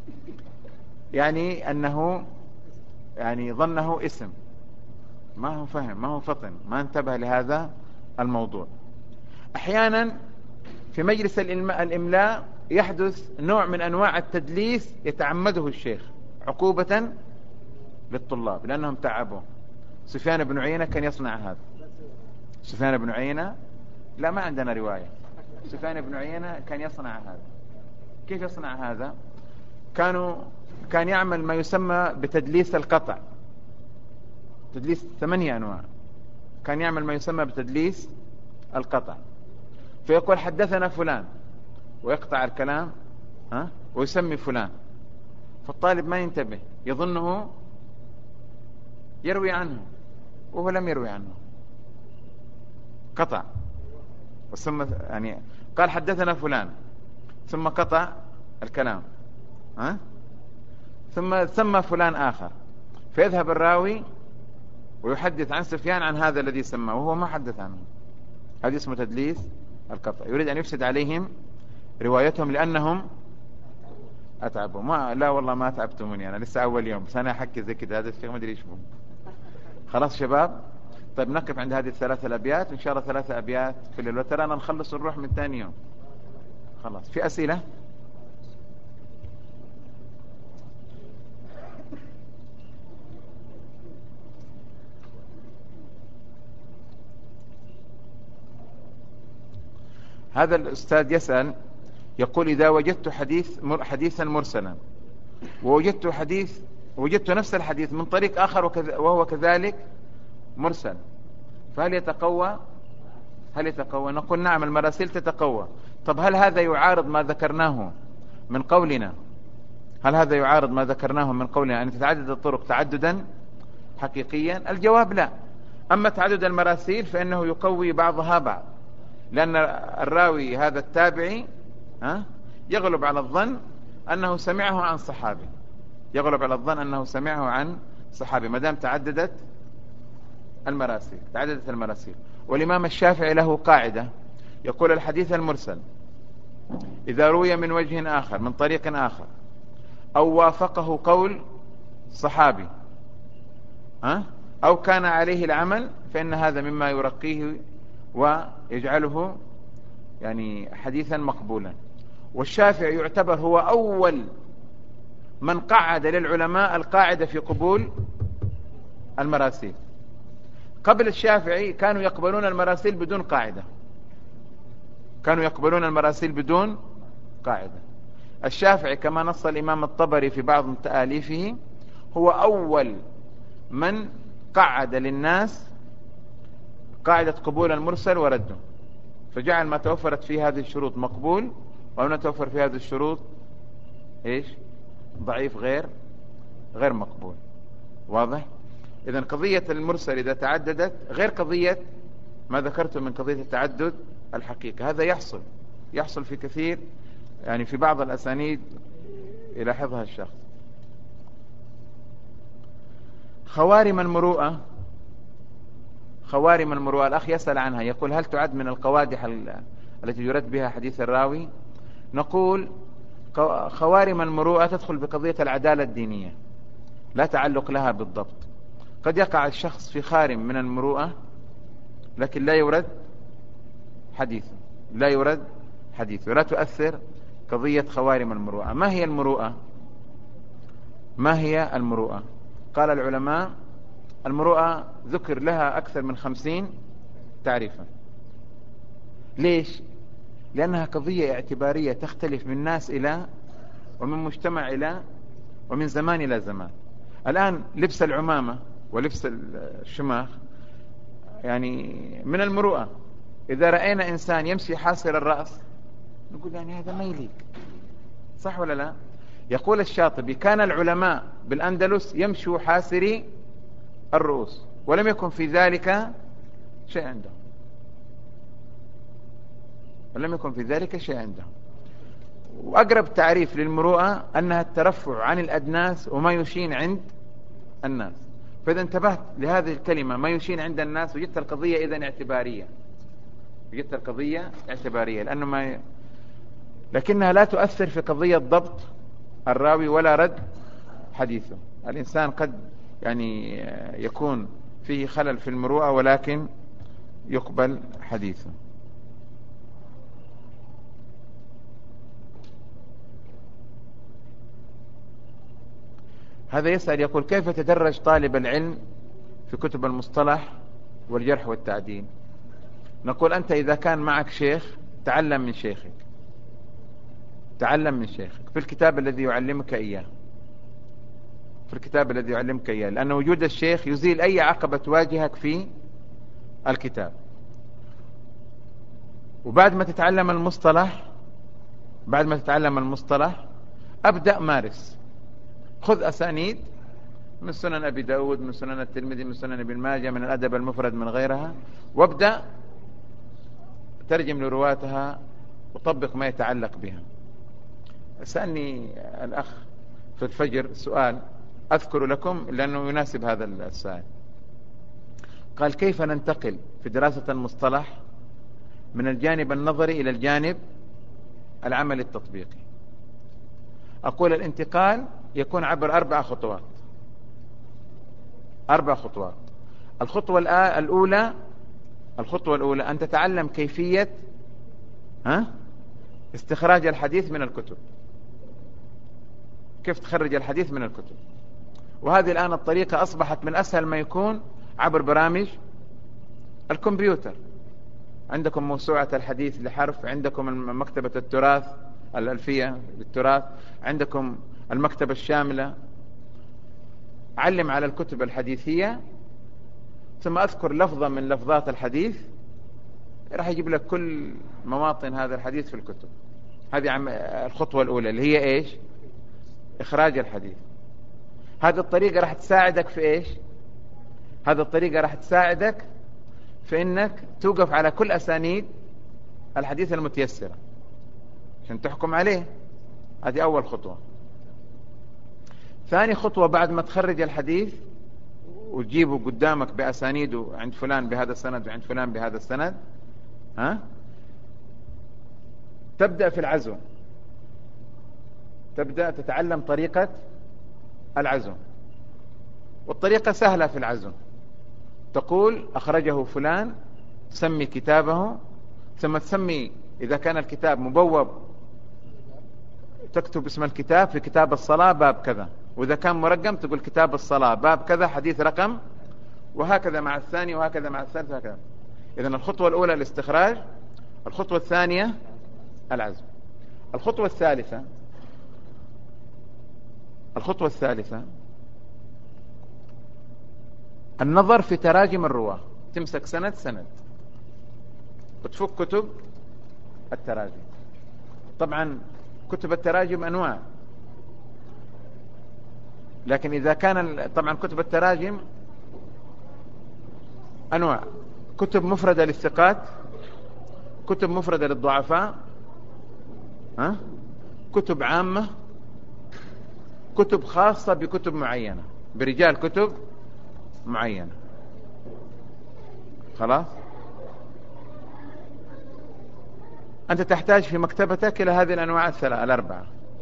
يعني أنه يعني ظنه اسم، ما هو فهم، ما هو فطن، ما انتبه لهذا الموضوع. أحيانا في مجلس الإملاء يحدث نوع من أنواع التدليس يتعمده الشيخ عقوبة للطلاب لأنهم تعبوا. سفيان بن عيينة كان يصنع هذا. سفيان بن عيينة، لا ما عندنا رواية. سفيان بن عيينة كان يصنع هذا. كيف يصنع هذا؟ كانوا كان يعمل ما يسمى بتدليس القطع. تدليس ثمانية أنواع. كان يعمل ما يسمى بتدليس القطع، فيقول: حدثنا فلان، ويقطع الكلام ها ويسمي فلان. فالطالب ما ينتبه، يظنه يروي عنه وهو لم يروي عنه، قطع. ثم يعني قال: حدثنا فلان، ثم قطع الكلام ها ثم سمى فلان آخر، فيذهب الراوي ويحدث عن سفيان عن هذا الذي سماه وهو ما حدث عنه. هذا اسمه تدليس القطع. يريد أن يفسد عليهم روايتهم لأنهم أتعبوا. ما لا والله ما أتعبتموني، أنا لسه أول يوم، بس أنا أحكي زي كده. هذا الشيء ما أدري إيش بهم. خلاص شباب، طيب نقف عند هذه الثلاثة الأبيات، إن شاء الله ثلاثة أبيات في الليل، وترانا نخلص الروح من ثاني يوم. خلاص، في أسئلة؟ هذا الأستاذ يسأل يقول: إذا وجدت حديث حديثا مرسلا ووجدت حديث وجدت نفس الحديث من طريق آخر وهو كذلك مرسل، فهل يتقوى؟ هل يتقوى؟ نقول: نعم، المراسيل تتقوى. طب هل هذا يعارض ما ذكرناه من قولنا؟ هل هذا يعارض ما ذكرناه من قولنا أن تتعدد الطرق تعددا حقيقيا؟ الجواب لا. أما تعدد المراسيل فإنه يقوي بعضها بعض، لأن الراوي هذا التابعي ها يغلب على الظن أنه سمعه عن صحابي، يغلب على الظن أنه سمعه عن صحابي ما دام تعددت المراسيل تعددت المراسيل. والإمام الشافعي له قاعدة يقول: الحديث المرسل إذا روي من وجه آخر من طريق آخر أو وافقه قول صحابي ها أو كان عليه العمل فإن هذا مما يرقيه ويجعله يعني حديثا مقبولا. والشافعي يعتبر هو أول من قعد للعلماء القاعدة في قبول المراسيل. قبل الشافعي كانوا يقبلون المراسيل بدون قاعدة، كانوا يقبلون المراسيل بدون قاعدة. الشافعي كما نص الإمام الطبري في بعض تآليفه هو أول من قعد للناس قاعدة قبول المرسل ورده، فجعل ما توفرت فيه هذه الشروط مقبول، وما توفر فيه هذه الشروط إيش؟ ضعيف غير غير مقبول. واضح؟ إذن قضية المرسل إذا تعددت غير قضية ما ذكرته من قضية التعدد الحقيقة. هذا يحصل يحصل في كثير، يعني في بعض الأسانيد يلاحظها الشخص. خوارم المروءة، خوارم المروءة الأخ يسأل عنها، يقول: هل تعد من القوادح التي يرد بها حديث الراوي؟ نقول: خوارم المروءة تدخل بقضية العدالة الدينية، لا تعلق لها بالضبط. قد يقع الشخص في خارم من المروءة لكن لا يورد حديث لا يورد حديث ولا تؤثر قضية خوارم المروءة. ما هي المروءة؟ ما هي المروءة؟ قال العلماء: المروءة ذكر لها أكثر من خمسين تعريفا. ليش؟ لأنها قضية اعتبارية تختلف من ناس إلى ومن مجتمع إلى ومن زمان إلى زمان. الآن لبس العمامة ولبس الشماخ يعني من المروءة. إذا رأينا إنسان يمشي حاصر الرأس نقول يعني هذا ما يليق، صح ولا لا؟ يقول الشاطبي: كان العلماء بالأندلس يمشوا حاسري الرؤوس ولم يكن في ذلك شيء عنده ولم يكن في ذلك شيء عنده وأقرب تعريف للمروءة أنها الترفع عن الأدناس وما يشين عند الناس. فإذا انتبهت لهذه الكلمة ما يشين عند الناس وجدت القضية إذن اعتبارية وجدت القضية اعتبارية لأنه ما ي... لكنها لا تؤثر في قضية ضبط الراوي ولا رد حديثه. الإنسان قد يعني يكون فيه خلل في المروءة ولكن يقبل حديثه. هذا يسأل يقول كيف تدرج طالب العلم في كتب المصطلح والجرح والتعديل؟ نقول أنت إذا كان معك شيخ تعلم من شيخك تعلم من شيخك في الكتاب الذي يعلمك إياه في الكتاب الذي يعلمك إياه لأن وجود الشيخ يزيل أي عقبة تواجهك في الكتاب. وبعد ما تتعلم المصطلح بعد ما تتعلم المصطلح أبدأ مارس، خذ أسانيد من سنن أبي داود من سنن الترمذي من سنن ابن ماجه من الأدب المفرد من غيرها وابدأ ترجم لرواتها وطبق ما يتعلق بها. سألني الأخ في الفجر سؤال أذكر لكم لأنه يناسب هذا السؤال. قال كيف ننتقل في دراسة المصطلح من الجانب النظري إلى الجانب العمل التطبيقي؟ أقول الانتقال يكون عبر أربع خطوات أربع خطوات الخطوة الأولى الخطوة الأولى أن تتعلم كيفية ها استخراج الحديث من الكتب، كيف تخرج الحديث من الكتب. وهذه الآن الطريقة أصبحت من أسهل ما يكون عبر برامج الكمبيوتر. عندكم موسوعة الحديث لحرف، عندكم مكتبة التراث الألفية للتراث، عندكم المكتبة الشاملة. علم على الكتب الحديثية ثم أذكر لفظة من لفظات الحديث راح يجيب لك كل مواطن هذا الحديث في الكتب. هذه الخطوة الأولى اللي هي إيش؟ إخراج الحديث. هذه الطريقة راح تساعدك في إيش؟ هذه الطريقة راح تساعدك في إنك توقف على كل أسانيد الحديث المتيسرة عشان تحكم عليه. هذه أول خطوة. ثاني خطوة بعد ما تخرج الحديث وتجيبه قدامك بأسانيده عند فلان بهذا السند وعند فلان بهذا السند، ها تبدأ في العزو، تبدأ تتعلم طريقة العزو. والطريقة سهلة في العزو. تقول أخرجه فلان، تسمي كتابه، ثم تسمي إذا كان الكتاب مبوب تكتب اسم الكتاب في كتاب الصلاة باب كذا، وإذا كان مرقم تقول كتاب الصلاة باب كذا حديث رقم، وهكذا مع الثاني وهكذا مع الثالث وهكذا. إذن الخطوة الأولى الاستخراج، الخطوة الثانية العزم. الخطوة الثالثة الخطوة الثالثة النظر في تراجم الرواة. تمسك سند سند وتفك كتب التراجم. طبعا كتب التراجم أنواع، لكن إذا كان طبعا كتب التراجم أنواع: كتب مفردة للثقات، كتب مفردة للضعفاء، ها؟ كتب عامة، كتب خاصة بكتب معينة برجال كتب معينة. خلاص؟ أنت تحتاج في مكتبتك إلى هذه الأنواع الثلاثة الأربعة.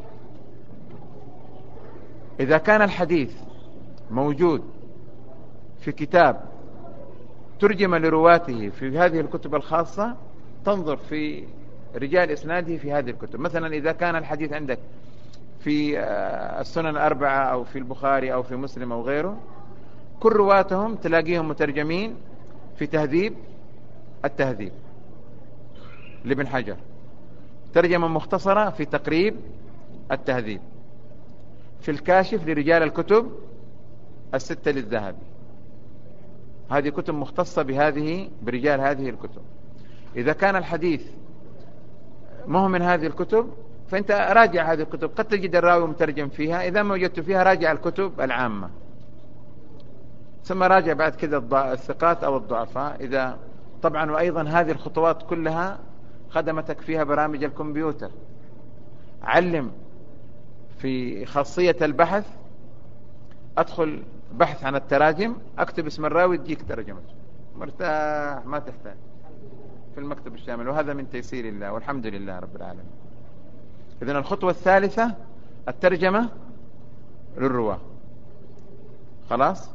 إذا كان الحديث موجود في كتاب ترجم لرواته في هذه الكتب الخاصة، تنظر في رجال إسناده في هذه الكتب. مثلا إذا كان الحديث عندك في السنن الأربعة أو في البخاري أو في مسلم أو غيره، كل رواتهم تلاقيهم مترجمين في تهذيب التهذيب لابن حجر، ترجمة مختصرة في تقريب التهذيب، في الكاشف لرجال الكتب الستة للذهبي. هذه كتب مختصة بهذه برجال هذه الكتب. إذا كان الحديث ما هو من هذه الكتب فأنت راجع هذه الكتب، قد تجد الراوي مترجم فيها، إذا ما وجدت فيها راجع الكتب العامة. ثم راجع بعد كده الثقات أو الضعفاء إذا طبعا. وأيضا هذه الخطوات كلها خدمتك فيها برامج الكمبيوتر. علم في خاصية البحث، أدخل بحث عن التراجم، أكتب اسم الراوي تجيك ترجمته، مرتاح ما تحتاج في المكتب الشامل. وهذا من تيسير الله والحمد لله رب العالمين. إذن الخطوة الثالثة الترجمة للرواة. خلاص.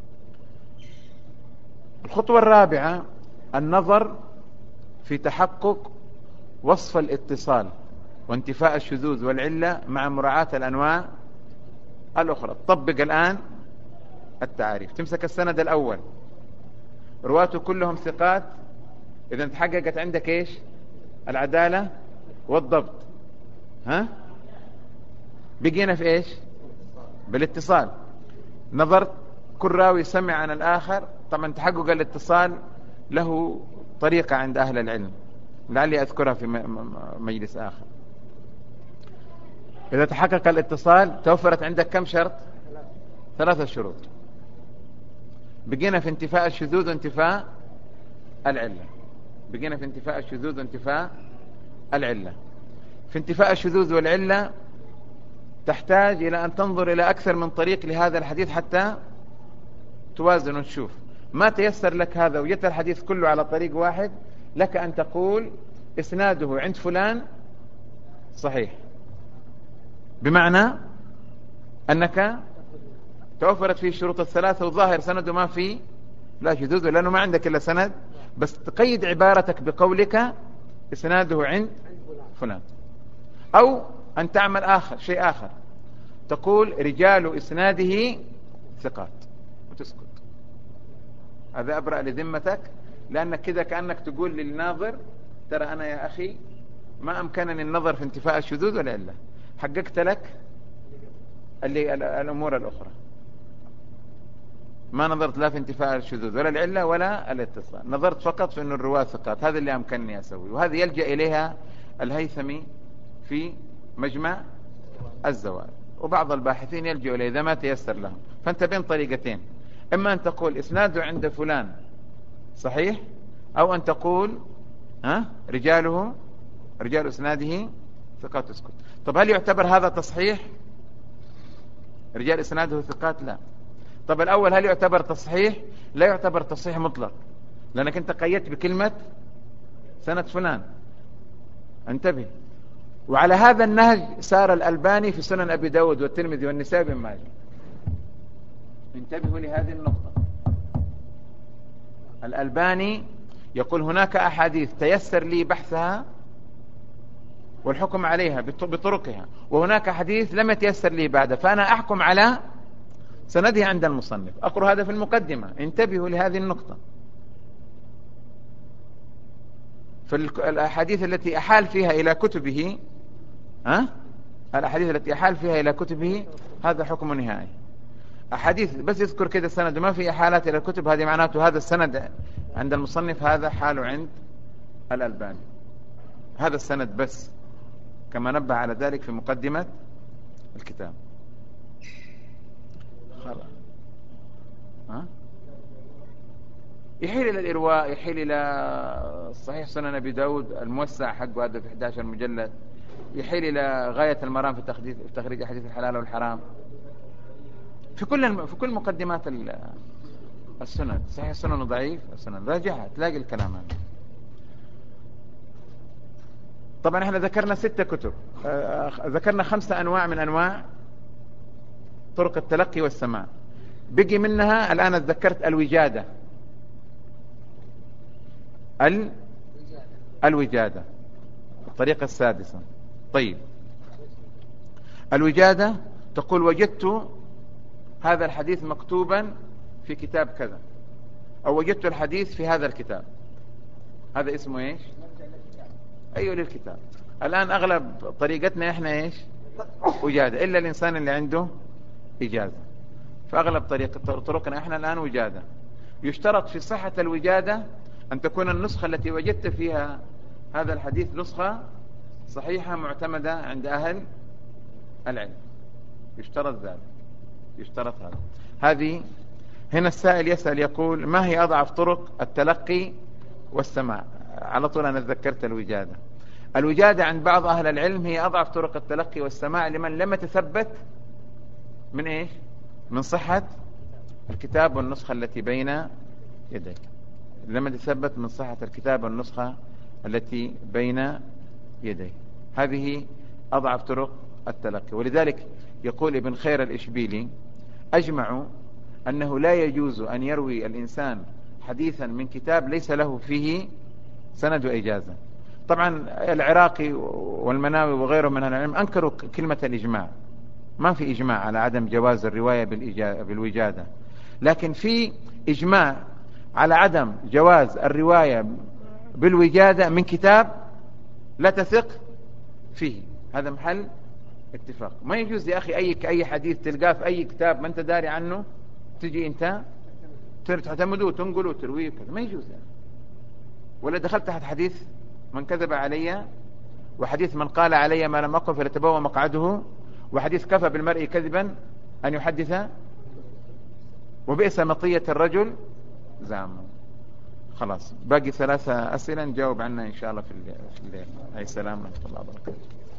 الخطوة الرابعة النظر في تحقق وصف الاتصال وانتفاء الشذوذ والعلة مع مراعاة الأنواع الأخرى. طبق الآن التعريف. تمسك السند الأول، رواته كلهم ثقات، إذا تحققت عندك إيش؟ العدالة والضبط. ها؟ بقينا في إيش؟ بالاتصال. نظرت كل راوي سمع عن الآخر. طبعا تحقق الاتصال له طريقة عند أهل العلم لعلي أذكرها في مجلس آخر. إذا تحقق الاتصال توفرت عندك كم شرط؟ ثلاثة شروط. بقينا في انتفاء الشذوذ وانتفاء العلة. بقينا في انتفاء الشذوذ وانتفاء العلة. في انتفاء الشذوذ والعلة تحتاج إلى أن تنظر إلى أكثر من طريق لهذا الحديث حتى توازن وتشوف. ما تيسر لك هذا وجدت الحديث كله على طريق واحد، لك أن تقول إسناده عند فلان صحيح، بمعنى أنك توفرت فيه الشروط الثلاثة وظاهر سنده ما فيه لا شذوذ، لأنه ما عندك إلا سند، بس تقيد عبارتك بقولك إسناده عند فلان. أو أن تعمل آخر شيء آخر، تقول رجال إسناده ثقات وتسكت. هذا أبرأ لذمتك، لأنك كذا كأنك تقول للناظر ترى أنا يا أخي ما أمكنني النظر في انتفاء الشذوذ والعلة، حققت لك اللي الأمور الأخرى، ما نظرت لا في انتفاء الشذوذ ولا العلة ولا الاتصال، نظرت فقط في أن الرواة ثقات. هذا اللي أمكنني أسوي، وهذا يلجأ إليها الهيثمي في مجمع الزوائد، وبعض الباحثين يلجأ إليه إذا ما تيسر لهم. فأنت بين طريقتين، إما أن تقول إسناده عند فلان صحيح، أو أن تقول ها رجاله رجال إسناده ثقات تسكت. طب هل يعتبر هذا تصحيح؟ رجال إسناده ثقات لا. طب الأول هل يعتبر تصحيح؟ لا يعتبر تصحيح مطلق، لأنك أنت قيدت بكلمة سند فلان. انتبه. وعلى هذا النهج سار الألباني في سنن أبي داود والترمذي والنسائي بن ماجه. انتبهوا لهذه النقطة. الألباني يقول هناك أحاديث تيسر لي بحثها والحكم عليها بطرقها، وهناك حديث لم يتيسر لي بعد، فأنا أحكم على سنده عند المصنف. أقرأ هذا في المقدمة. انتبهوا لهذه النقطة. فالأحاديث التي أحال فيها إلى كتبه ها؟ الأحاديث التي أحال فيها إلى كتبه هذا حكم نهائي. أحاديث بس يذكر كده السند وما في إحالات إلى الكتب، هذه معناته هذا السند عند المصنف هذا حاله عند الألباني، هذا السند بس، كما نبه على ذلك في مقدمة الكتاب. خلاص. ها؟ يحيل إلى الإرواء، يحيل إلى صحيح سنن أبي داود الموسع حقه هذا في أحد عشر مجلد، يحيل إلى غاية المرام في تخريج في تخريج أحاديث الحلال والحرام، في كل في كل مقدمات السنن. صحيح السنن ضعيف السنن، راجعها تلاقي الكلام هذا. طبعا احنا ذكرنا ستة كتب، ذكرنا خمسة أنواع من أنواع طرق التلقي والسماع، بقي منها الآن ذكرت الوجادة. ال... الوجادة الطريقة السادسة. طيب، الوجادة تقول وجدت هذا الحديث مكتوبا في كتاب كذا، أو وجدت الحديث في هذا الكتاب، هذا اسمه إيش؟ أيوه للكتاب. الآن أغلب طريقتنا إحنا إيش؟ وجادة، إلا الإنسان اللي عنده إجازة، فأغلب طريق طرقنا إحنا الآن وجادة. يشترط في صحة الوجادة أن تكون النسخة التي وجدت فيها هذا الحديث نسخة صحيحة معتمدة عند أهل العلم، يشترط ذلك، يشترط هذا. هذه هنا السائل يسأل يقول ما هي أضعف طرق التلقي والسماع؟ على طول أنا ذكرت الوجادة. الوجادة عند بعض أهل العلم هي أضعف طرق التلقي والسماع لمن لم يتثبت من إيش؟ من صحة الكتاب والنسخة التي بين يديه، لم يتثبت من صحة الكتاب والنسخة التي بين يديه. هذه أضعف طرق التلقي. ولذلك يقول ابن خير الإشبيلي أجمعوا أنه لا يجوز أن يروي الإنسان حديثا من كتاب ليس له فيه سند وإجازة. طبعا العراقي والمناوي وغيره من العلم أنكروا كلمة الإجماع، ما في إجماع على عدم جواز الرواية بالوجادة، لكن في إجماع على عدم جواز الرواية بالوجادة من كتاب لا تثق فيه. هذا محل اتفاق. ما يجوز يا أخي أي أي حديث تلقاه في أي كتاب ما أنت داري عنه تجي أنت تعتمده وتنقله وترويه كذا، ما يجوز يعني. ولا دخلت تحت حديث من كذب علي، وحديث من قال علي ما لم أقل فليتبوأ مقعده، وحديث كفى بالمرء كذبا أن يحدث وبئس مطية الرجل زعمه. خلاص باقي ثلاثة أسئلة نجاوب عنها إن شاء الله في الليل. أي سلام ورحمة الله وبركاته.